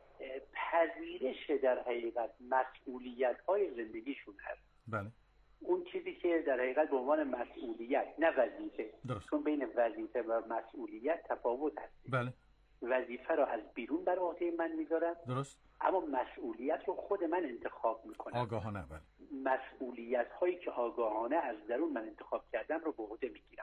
پذیرش در حقیقت مسئولیت های زندگیشون هست. بله. اون چیزی که در حقیقت به عنوان مسئولیت، نه وظیفه، چون بین وظیفه و مسئولیت تفاوت هست. بله. وظیفه رو از بیرون بر عهده من میذارم، درست، اما مسئولیت رو خود من انتخاب میکنم. آگاهانه. بله. مسئولیت هایی که آگاهانه از درون من انتخاب کردم رو به عهده میگیرم.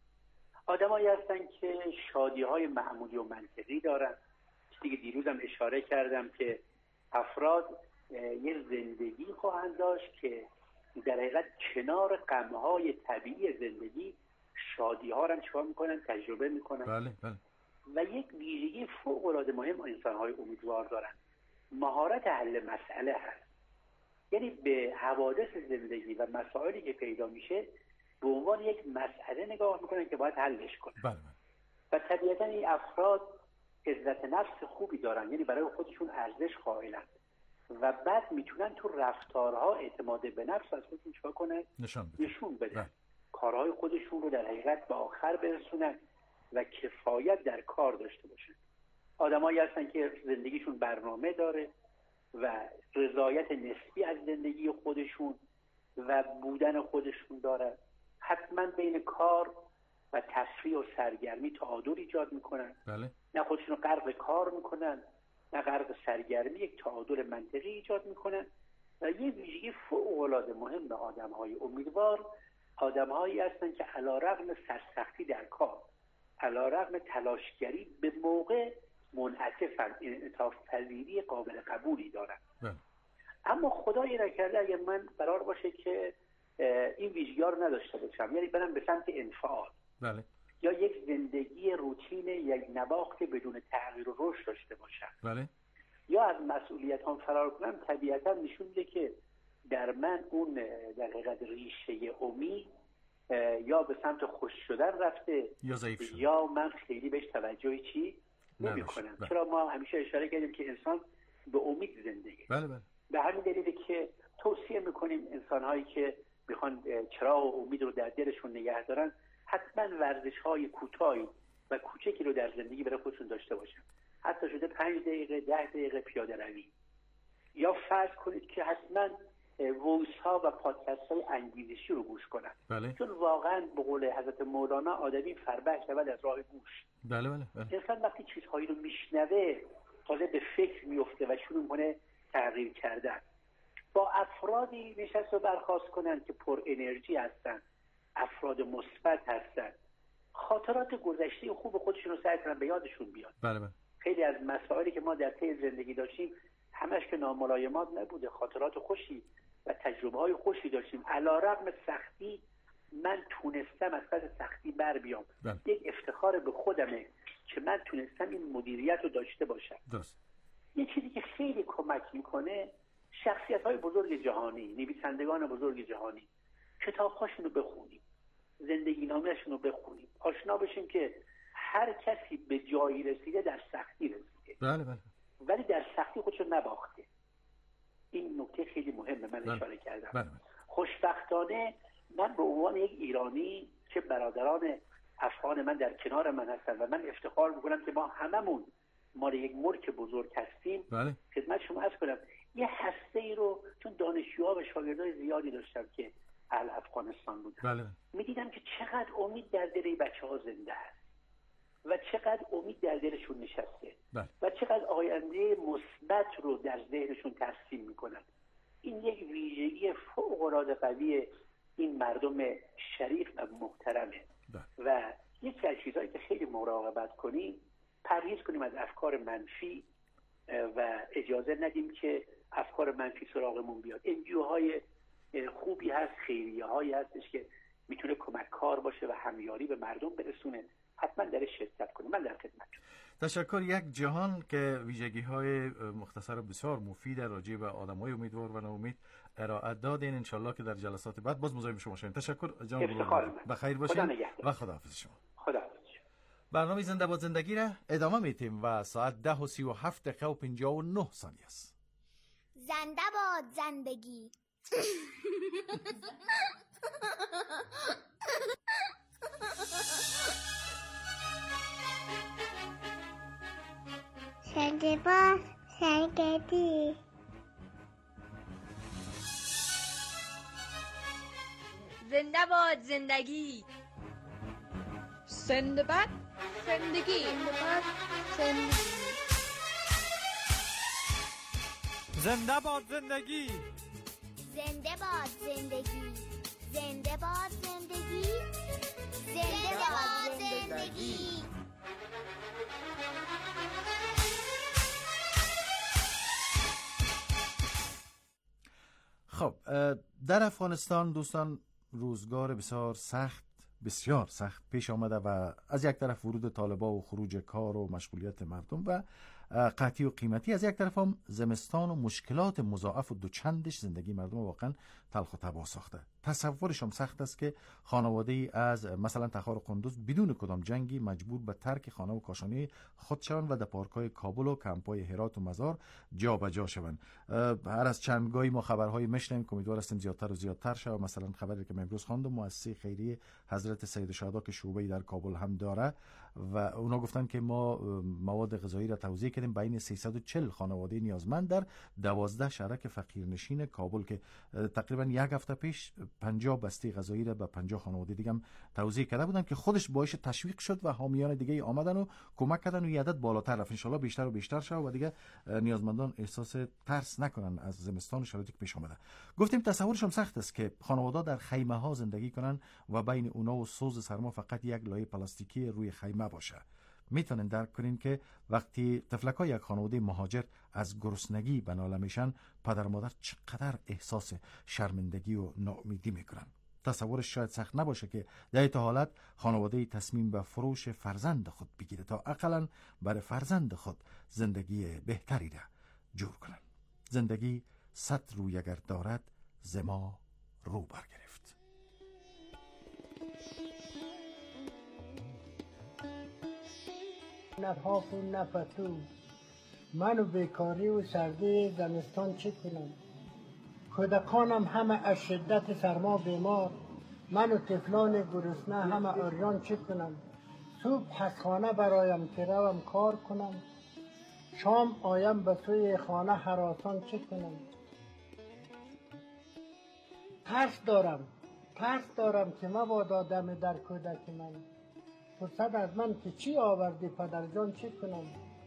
آدمایی هستن که شادی های معمولی و منطقی دارن. دیگه دیروزم اشاره کردم که افراد یه زندگی خواهند داشت که در حقیقت کنار غم‌های طبیعی زندگی شادی ها رو چیکار میکنن؟ تجربه میکنن. بله بله. و یک ویژگی فوق‌العاده مهم انسان‌های امیدوار دارن، مهارت حل مسئله هست. یعنی به حوادث زندگی و مسائلی که پیدا میشه به عنوان یک مسئله نگاه میکنن که باید حلش کنن. بله. و طبیعتا این افراد عزت نفس خوبی دارن، یعنی برای خودشون ارزش قائلن و بعد میتونن تو رفتارها اعتماد به نفس از خودشون چیکار کنن؟ نشان بدن. نشون بدن. کارهای خودشون رو در حقیقت به آخر برسونن و کفایت در کار داشته باشن. آدمایی هستن که زندگیشون برنامه داره و رضایت نسبی از زندگی خودشون و بودن خودشون داره. حتما بین کار و تفریح و سرگرمی تعادل ایجاد میکنن. بله. نه خودشون رو غرق کار میکنن نه غرق سرگرمی، یک تعادل منطقی ایجاد میکنن. و یه ویژگی فوق‌العاده مهم به آدم‌های امیدوار، آدم‌هایی هستن که علی‌رغم سرسختی در کار، علی‌رغم تلاشگری، به موقع منعطفن، انعطاف پذیری قابل قبولی دارن. بله. اما خدایی نکرده اگر من قرار باشه که این ویژگی‌ها رو نداشته باشم، یعنی برم به سمت انفعال، بله، یا یک زندگی روتین، یک نواخت بدون تغییر و رشد داشته باشم، بله، یا از مسئولیت هم فرار کنم، طبیعتا نشون میده که در من اون در حقیقت ریشه امید یا به سمت خوش شدن رفته یا ضعیف شده، یا من خیلی بهش توجهی چی نمی کنم. بله. چرا ما همیشه اشاره کردیم که انسان به امید زندگی. بله بله. به همین دلیله که توصیه میکنیم انسان‌هایی که میخوان چراغ و امید رو در دلشون نگه دارن، حتما ورزش‌های کوتاهی و کوچکی رو در زندگی برای خودشون داشته باشن. حتی شده پنج دقیقه، ده دقیقه پیاده روی. یا فرض کنید که حتما وایس ها و پادکست های انگیزشی رو گوش کنن. بله. چون واقعا به قول حضرت مولانا آدمی فربه شود از راه گوش. بله بله بله. انسان وقتی چیزهایی رو میشنوه تازه به فکر میفته و شروع کنه تغییر کردن. با افرادی نشست و برخاست کنن که پر انرژی هستن، افراد مثبت هستن، خاطرات گذشته خوب خودشون رو سعی کنن به یادشون بیاد. بله بله. خیلی از مسائلی که ما در طی زندگی داشتیم همش که ناملایمات نبوده، خاطرات خوشی و تجربه های خوشی داشتیم. علی‌رغم سختی من تونستم از پس سختی بر بیام. بله. یک افتخار به خودمه که من تونستم این مدیریت رو داشته باشم. درست. یه چیزی که خیلی کمک میکنه، شخصیت های بزرگ جهانی، نویسندگان بزرگ جهانی، کتاب هاشون رو بخونیم، زندگی نامه‌شون رو بخونیم، آشنا بشیم که هر کسی به جایی رسیده در سختی رسیده. بله بله. ولی در سختی خودش رو نباخته. این نکته خیلی مهمه من بله. اشاره کردم. بله بله. خوشبختانه من به عنوان یک ایرانی که برادران افغان من در کنار من هستن و من افتخار میکنم که ما هممون مال یک ملک بزرگ هستیم، بله. خدمت شما عرض کنم یه هسته ای رو، چون دانشجوها و شاگردای زیادی داشتم که اهل افغانستان بودن، بله. میدیدم که چقدر امید در دل این بچه‌ها زنده است و چقدر امید در دلشون نشسته، بله. و چقدر آینده مثبت رو در ذهنشون ترسیم میکنن. این یک ویژگی فوق‌العاده قوی این مردم شریف و محترمه. بله. و یکی از چیزهایی که خیلی مراقبت کنیم، پرهیز کنیم از افکار منفی و اجازه ندیم که افکار منفی سراغمون بیاد. انجیوهای خوبی هست، خیریه هایی هستش که میتونه کمک کار باشه و همیاری به مردم برسونه، حتما درش شرکت کنیم. من در خدمت. تشکر. یک جهان که ویژگی های مختصر بسیار مفید راجع به آدمای امیدوار و ناامید ارائه دادین. انشالله که در جلسات بعد باز مزاحم شما شویم. تشکر جناب گلبانگ، بخیر باشین و خداحافظ شما. خداحافظ. برنامه زنده باد زندگی را ادامه میتیم و ساعت ده و سی و هفت دقیقه و پنجاه و نه ثانیه است. زنده باد زندگی. زنده باد زندگی. زنده باد زندگی. زنده باد زندگی. زنده باد زندگی. زنده باد زندگی. زنده باد زندگی. زنده باد زندگی. خب در افغانستان دوستان روزگار بسیار سخت بسیار سخت پیش آمده و از یک طرف ورود طالبا و خروج کار و مشغولیت مردم و قحطی و قیمتی، از یک طرف هم زمستان و مشکلات مضاعف و دوچندش زندگی مردم واقعا تلخ و تباه ساخته. تصورش هم سخت است که خانواده‌ای از مثلا تخار و قندوز بدون کدام جنگی مجبور به ترک خانه و کاشانه خود شوند و در پارک‌های کابل و کمپ‌های هرات و مزار جابجا شوند. هر از چندگاهی ما خبرهای میشنویم که امیدوار هستیم زیادتر و زیادتر شه. مثلا خبری که امروز خواندم، مؤسسه خیریه حضرت سید الشهدا که شعبه‌ای در کابل هم داره و اونا گفتن که ما مواد غذایی را توزیع کردیم بین سیصد و چهل خانواده نیازمند در دوازده شهرک فقیرنشین کابل که تقریبا یک هفته پیش پنجاه بسته غذایی را به پنجاه خانواده دیگه هم توزیع کرده بودن که خودش باعث تشویق شد و حامیان دیگه آمدن و کمک کردن و عدد بالاتر رفت. ان شاء الله بیشتر و بیشتر شه و دیگه نیازمندان احساس ترس نکنن از زمستان و شرایطی که پیش اومده. گفتیم تصورش هم سخت است که خانواده در خیمه ها زندگی کنن و بین اونا و سوز سرما فقط یک لایه پلاستیکی روی خیمه باشه. میتونن درک کنین که وقتی طفلکای یک خانواده مهاجر از گرسنگی به ناله میشن، پدر مادر چقدر احساس شرمندگی و ناامیدی میکنن. تصورش شاید سخت نباشه که در این حالت خانواده تصمیم به فروش فرزند خود بگیره تا اقلا برای فرزند خود زندگی بهتری را جور کنن. زندگی صد روی اگر دارد زما رو برگرفت. نه پاپ و نه پتو، من و بیکاری و سردی زمستان چه کنم؟ کودکانم همه از شدت سرما بیمار، من و طفلان گرسنه همه عریان چه کنم؟ صبح از خانه برایم که روم کار کنم، شام آیم به سوی خانه هراسان چه کنم؟ ترس دارم ترس دارم که مبادا دم در کودک من، فرصت از من که چی آوردی پدر جان چه کنم؟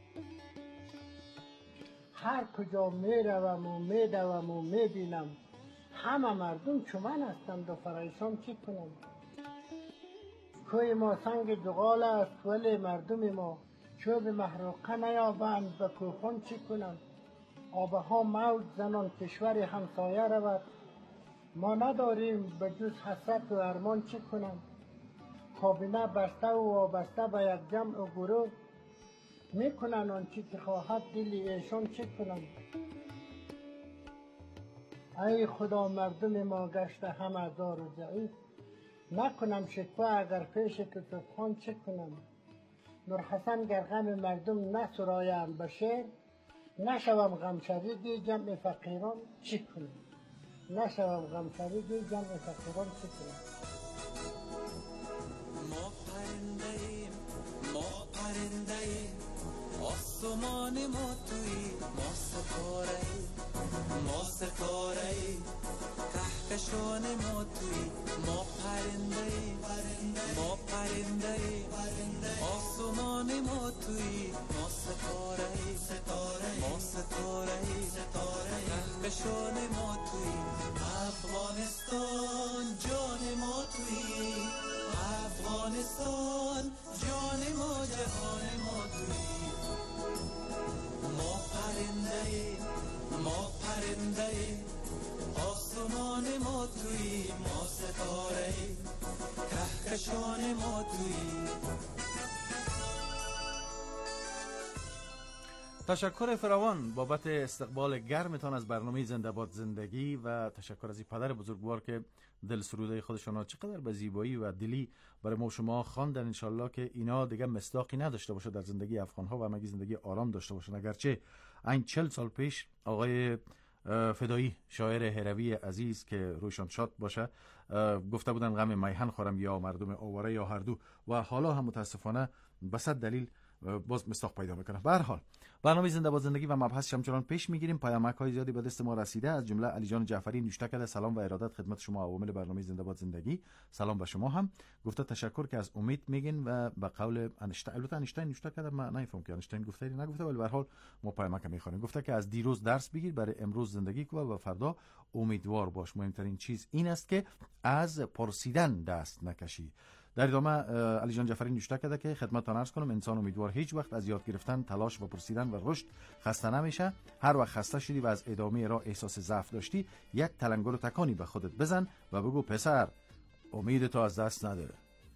هر کجا می روم و می دوم و می بینم، همه مردم چو من هستند و پریشان چه کنم؟ کوی ما سنگ جغال است ولی مردم ما چوب محروقه نیابند به کوهان چه کنم؟ آبها موج زنان کشور همسایه رود، ما نداریم به جز حسرت و ارمان چه کنم؟ کابینه بسته و وابسته به یک جمع و گروه، میکنن آنچه که خواهد دل ایشان چه کنم؟ ای خدا مردم ما گشته هم ازار و ضعیف، نکنم شکوه اگر پیش تو طوفان چه کنم؟ نورحسن گر غم مردم نسرایم به شعر، نشوم غمشریدی جمع فقیران چه کنم؟ نشوم غمشریدی جمع فقیران چه کنم؟ ما پرنده ایم ما پرنده ایم آسمان آسمان ما تویی، ما پرنده ما پرنده آسمان ما تویی، ما ستاره کهکشان ما تویی. تشکر فراوان بابت استقبال گرمتان از برنامه زنده باد زندگی و تشکر از این پدر بزرگوار که دل سروده خودشان چقدر به زیبایی و دلی برای ما شما خواندن. انشالله که اینا دیگه مصداقی نداشته باشه در زندگی افغان‌ها و همگی زندگی آرام داشته باشن. اگرچه این چل سال پیش آقای فدایی شاعر هروی عزیز که روشان شاد باشه گفته بودن غم میهن خورم یا مردم آواره یا هر دو، و حالا هم متاسفانه به صد دلیل باز مستاق پیدا میکنه. به هر حال برنامه زنده باد زندگی و مبحث همچنان پیش میگیریم. پیامک های زیادی به دست ما رسیده، از جمله علی جان جعفری نوشته کرده سلام و ارادت خدمت شما عوامل برنامه زنده باد زندگی. سلام به شما هم. گفته تشکر که از امید میگین و به قول انشتین، البته انشتین نوشته کرده من نمیفهم که انشتین گفته یا نگفته، ولی به هر حال ما پیامک میخونیم. گفته که از دیروز درس بگیر، برای امروز زندگی کن و فردا امیدوار باش. مهمترین چیز این است که از پرسیدن دست نکشی. در ادامه علی جان جعفری نوشته کرده که خدمتتان عرض کنم انسان امیدوار هیچ وقت از یاد گرفتن، تلاش و پرسیدن و رشد خسته نمیشه. هر وقت خسته شدی و از ادامه راه احساس ضعف داشتی، یک تلنگر و تکانی به خودت بزن و بگو پسر امید تو از دست نده.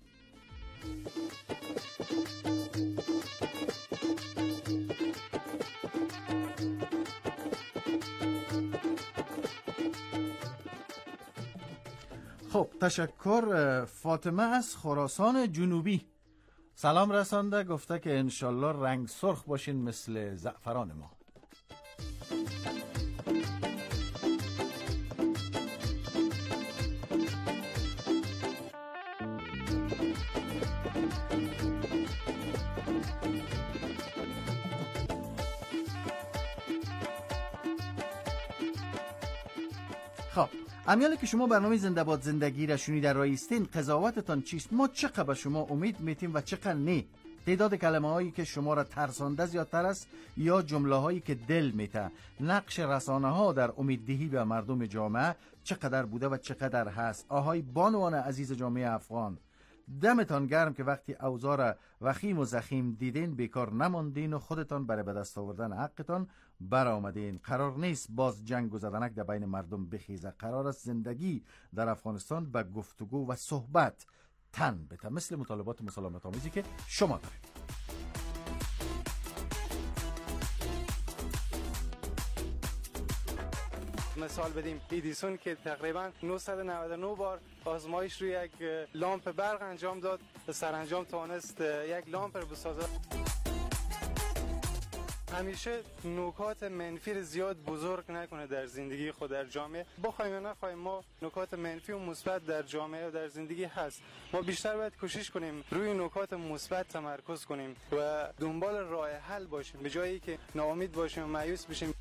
خب تشکر. فاطمه از خراسان جنوبی سلام رسانده، گفته که انشالله رنگ سرخ باشین مثل زعفران ما. خب امیالی که شما برنامه زنده باد زندگی را شنیده رایستین، قضاوتتان چیست؟ ما چقدر به شما امید میتیم و چقدر نه؟ تعداد کلمه هایی که شما را ترسانده زیادتر است یا جمله هایی که دل میته؟ نقش رسانه ها در امیددهی به مردم جامعه چقدر بوده و چقدر هست؟ آهای بانوان عزیز جامعه افغان، دمتان گرم که وقتی اوضاع وخیم و زخیم دیدین بیکار نماندین و خودتان برای به دست آوردن حقتان برآمدین. قرار نیست باز جنگ و زدنک در بین مردم بخیزه. قرار است زندگی در افغانستان به گفتگو و صحبت تن بده، مثل مطالبات مسالمت آمیزی که شما دارید. مثال بدیم ایدیسون که تقریبا نهصد و نود و نه بار آزمایش روی یک لامپ برق انجام داد، سرانجام توانست یک لامپ رو بسازه. همیشه نکات منفی زیاد بزرگ نکنه در زندگی خود، در جامعه. بخوایم یا نخوایم ما نکات منفی و مثبت در جامعه و در زندگی هست. ما بیشتر باید کوشش کنیم روی نکات مثبت تمرکز کنیم و دنبال راه حل باشیم به جایی که ناامید باشیم و مایوس بشیم.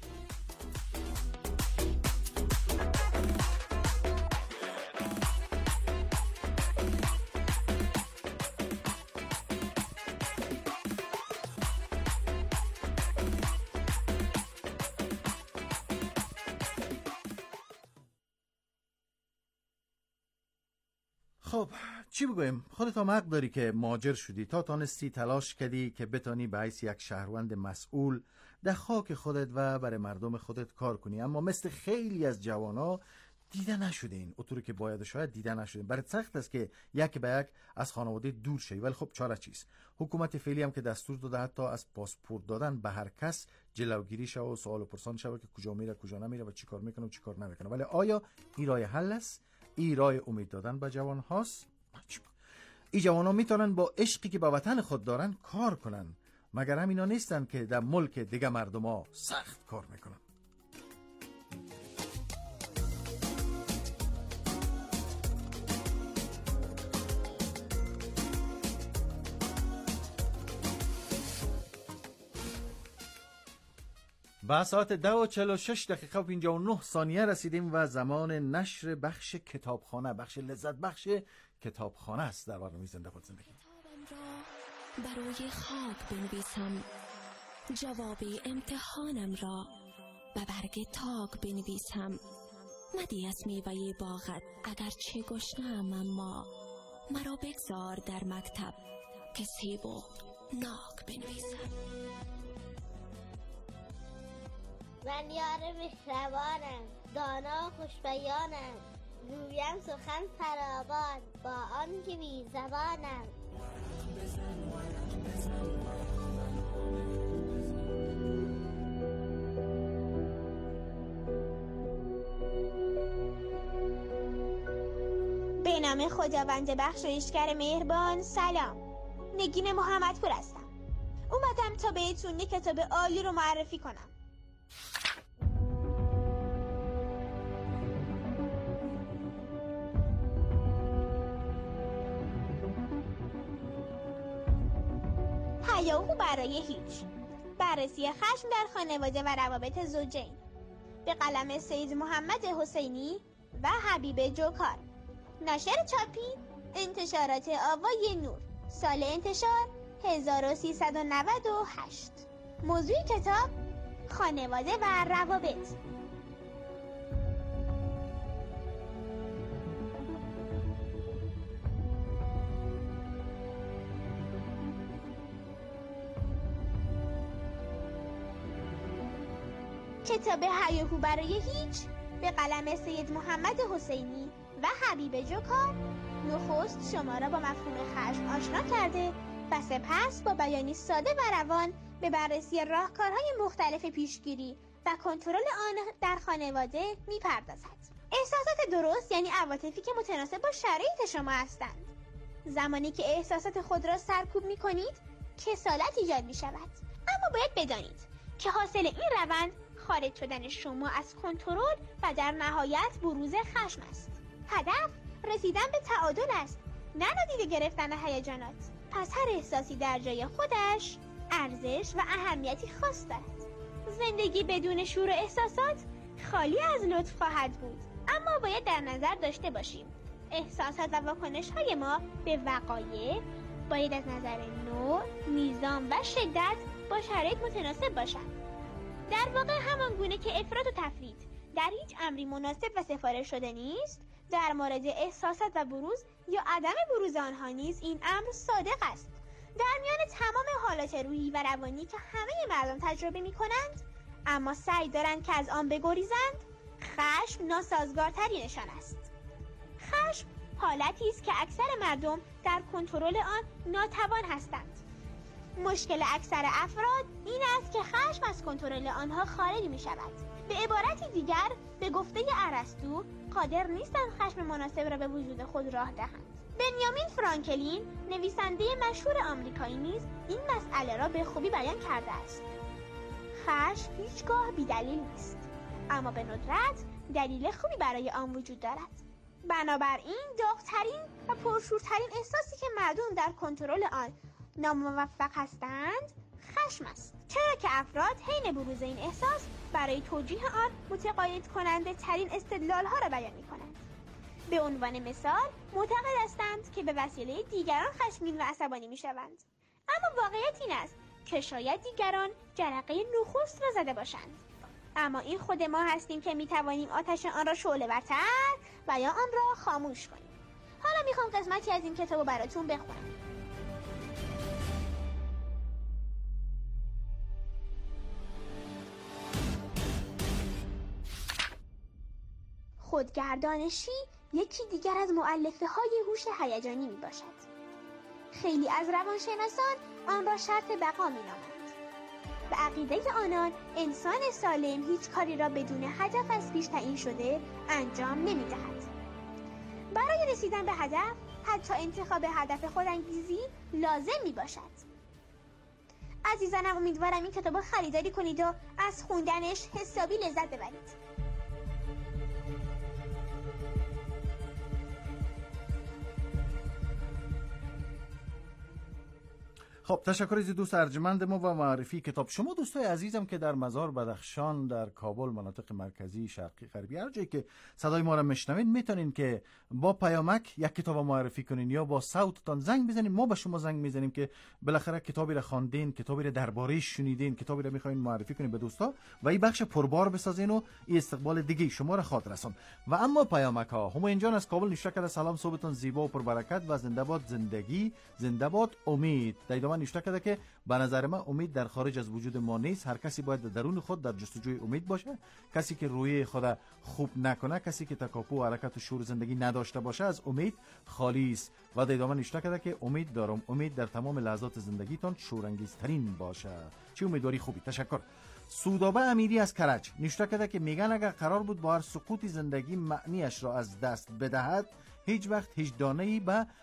خب چی بگویم؟ خودت هم حق داری که مهاجر شدی، تا تانستی تلاش کردی که بتانی به حیث یک شهروند مسئول در خاک خودت و برای مردم خودت کار کنی، اما مثل خیلی از جوانا دیده نشدین اونطوری که باید، شاید دیده نشدین. برای سخت است که یک به یک از خانواده دور شوی، ولی خب چاره چیست؟ حکومت فعلی هم که دستور داده حتی از پاسپورت دادن به هر کس جلوگیری شود و سوال و پرسان شود که کجا میره کجا نمیره و چی کار میکنه و چی کار نمیکنه. ولی آیا این راه حل است؟ این راه امید دادن به جوان هاست؟ این جوان ها میتونن با عشقی که به وطن خود دارن کار کنن، مگر هم اینا نیستن که در ملک دیگه مردم ها سخت کار میکنن؟ با ساعت ده و چهل و شش دقیقه و پنجاه و نه ثانیه رسیدیم و زمان نشر بخش کتابخانه، بخش لذت بخش کتابخانه است در برنامه زنده باد زندگی. برای خاک بنویسم جواب امتحانم را، به برگ تاک بنویسم مدی از میوه باغت، اگر چه گشنم اما مرا بگذار در مکتب که سیب و ناک بنویسم. من یار مهربانم، دانا و خوشبیانم، گویم سخن فراوان با آن که بی زبانم. به نام خداوند بخشایشگر مهربان. سلام، نگین محمدپور هستم. اومدم تا بهتون یک کتاب عالی رو معرفی کنم. هیاهو برای هیچ، بررسی خشم در خانواده و روابط زوجین، به قلم سید محمد حسینی و حبیب جوکار. ناشر چاپی انتشارات آوای نور. سال انتشار هزار و سیصد و نود و هشت. موضوع کتاب خانواده و روابط. کتاب هیاهو برای هیچ به قلم سید محمد حسینی و حبیب جوکار نخست شما را با مفهوم خشم آشنا کرده و سپس با بیانی ساده و روان به بررسی راهکارهای مختلف پیشگیری و کنترل آن در خانواده می‌پردازد. احساسات درست یعنی عواطفی که متناسب با شرایط شما هستند. زمانی که احساسات خود را سرکوب می‌کنید، کسالت ایجاد می‌شود. اما باید بدانید که حاصل این روند خارج شدن شما از کنترل و در نهایت بروز خشم است. هدف رسیدن به تعادل است، نه نادیده گرفتن هیجانات. پس هر احساسی در جای خودش ارزش و اهمیتی خاص دارد. زندگی بدون شور و احساسات خالی از لطف خواهد بود. اما باید در نظر داشته باشیم احساسات و واکنش‌های ما به وقایع باید از نظر نوع، میزان و شدت با شرایط متناسب باشد. در واقع همان گونه که افراط و تفرید در هیچ امری مناسب و سفارش شده نیست، در مورد احساسات و بروز یا عدم بروز آنها نیز این امر صادق است. در میان تمام حالات روحی و روانی که همه مردم تجربه می کنند اما سعی دارند که از آن بگریزند، خشم ناسازگارترین نشان است. خشم حالتی است که اکثر مردم در کنترل آن ناتوان هستند. مشکل اکثر افراد این است که خشم از کنترل آنها خارج می شود. به عبارتی دیگر، به گفته ارسطو، قادر نیستند خشم مناسب را به وجود خود راه دهند. بنیامین فرانکلین، نویسنده مشهور آمریکایی نیز این مسئله را به خوبی بیان کرده است. خشم هیچگاه بی‌دلیل نیست، اما به ندرت دلیل خوبی برای آن وجود دارد. بنابراین داغ‌ترین و پرشورترین احساسی که مردم در کنترل آن ناموفق هستند خشم است، چرا که افراد حین بروز این احساس برای توجیه آن متقاعد کننده ترین استدلال ها را بیان می کنند. به عنوان مثال معتقد هستند که به وسیله دیگران خشمگین و عصبانی می شوند، اما واقعیت این است که شاید دیگران جرقه نخست را زده باشند، اما این خود ما هستیم که می توانیم آتش آن را شعله ورتر و یا آن را خاموش کنیم. حالا می خوام قسمتی از این کتاب براتون بخونم. خودگردانشی یکی دیگر از مؤلفه های هوش هیجانی می باشد. خیلی از روانشناسان آن را شرط بقا می نامند. به عقیده آنان انسان سالم هیچ کاری را بدون هدف از پیش تعیین شده انجام نمی دهد. برای رسیدن به هدف حتی انتخاب هدف خودانگیزی لازم می باشد. عزیزانم، امیدوارم این کتاب خریداری کنید و از خوندنش حسابی لذت ببرید. خب، تشکر از دوست ارجمند ما و معرفی کتاب. شما دوستای عزیزم که در مزار بدخشان، در کابل، مناطق مرکزی، شرقی، غربی، هر جایی که صدای ما را میشنوین، میتونین که با پیامک یک کتاب معرفی کنین یا با صوتتان زنگ بزنین. ما به شما زنگ میزنیم که بالاخره کتابی را خواندین، کتابی را درباره‌اش شنیدین، کتابی را میخواین معرفی کنین به دوستا و این بخش پربار بسازین و این استقبال دیگه شما را خاطر رسون. و اما پیامک ها، هم اینجا از کابل نشکر سلام، صبحتون زیبا و پربرکت و زنده باد زندگی، زنده باد امید. دایدمان نوشته کرده که به نظر من امید در خارج از وجود ما نیست. هر کسی باید در درون خود در جستجوی امید باشه. کسی که روی خود خوب نکنه، کسی که تکاپو و حرکت و شور زندگی نداشته باشه، از امید خالی است. و در ادامه نوشته کرده که امید دارم، امید در تمام لحظات زندگیتان شورانگیزترین باشه. چه امیدواری خوبی. تشکر. سودابه امیری از کرج نوشته کرده که میگن اگر قرار بود با هر سقوط زندگی معنیش را از دست بدهد، هیچ وقت هیچ دانه‌ای به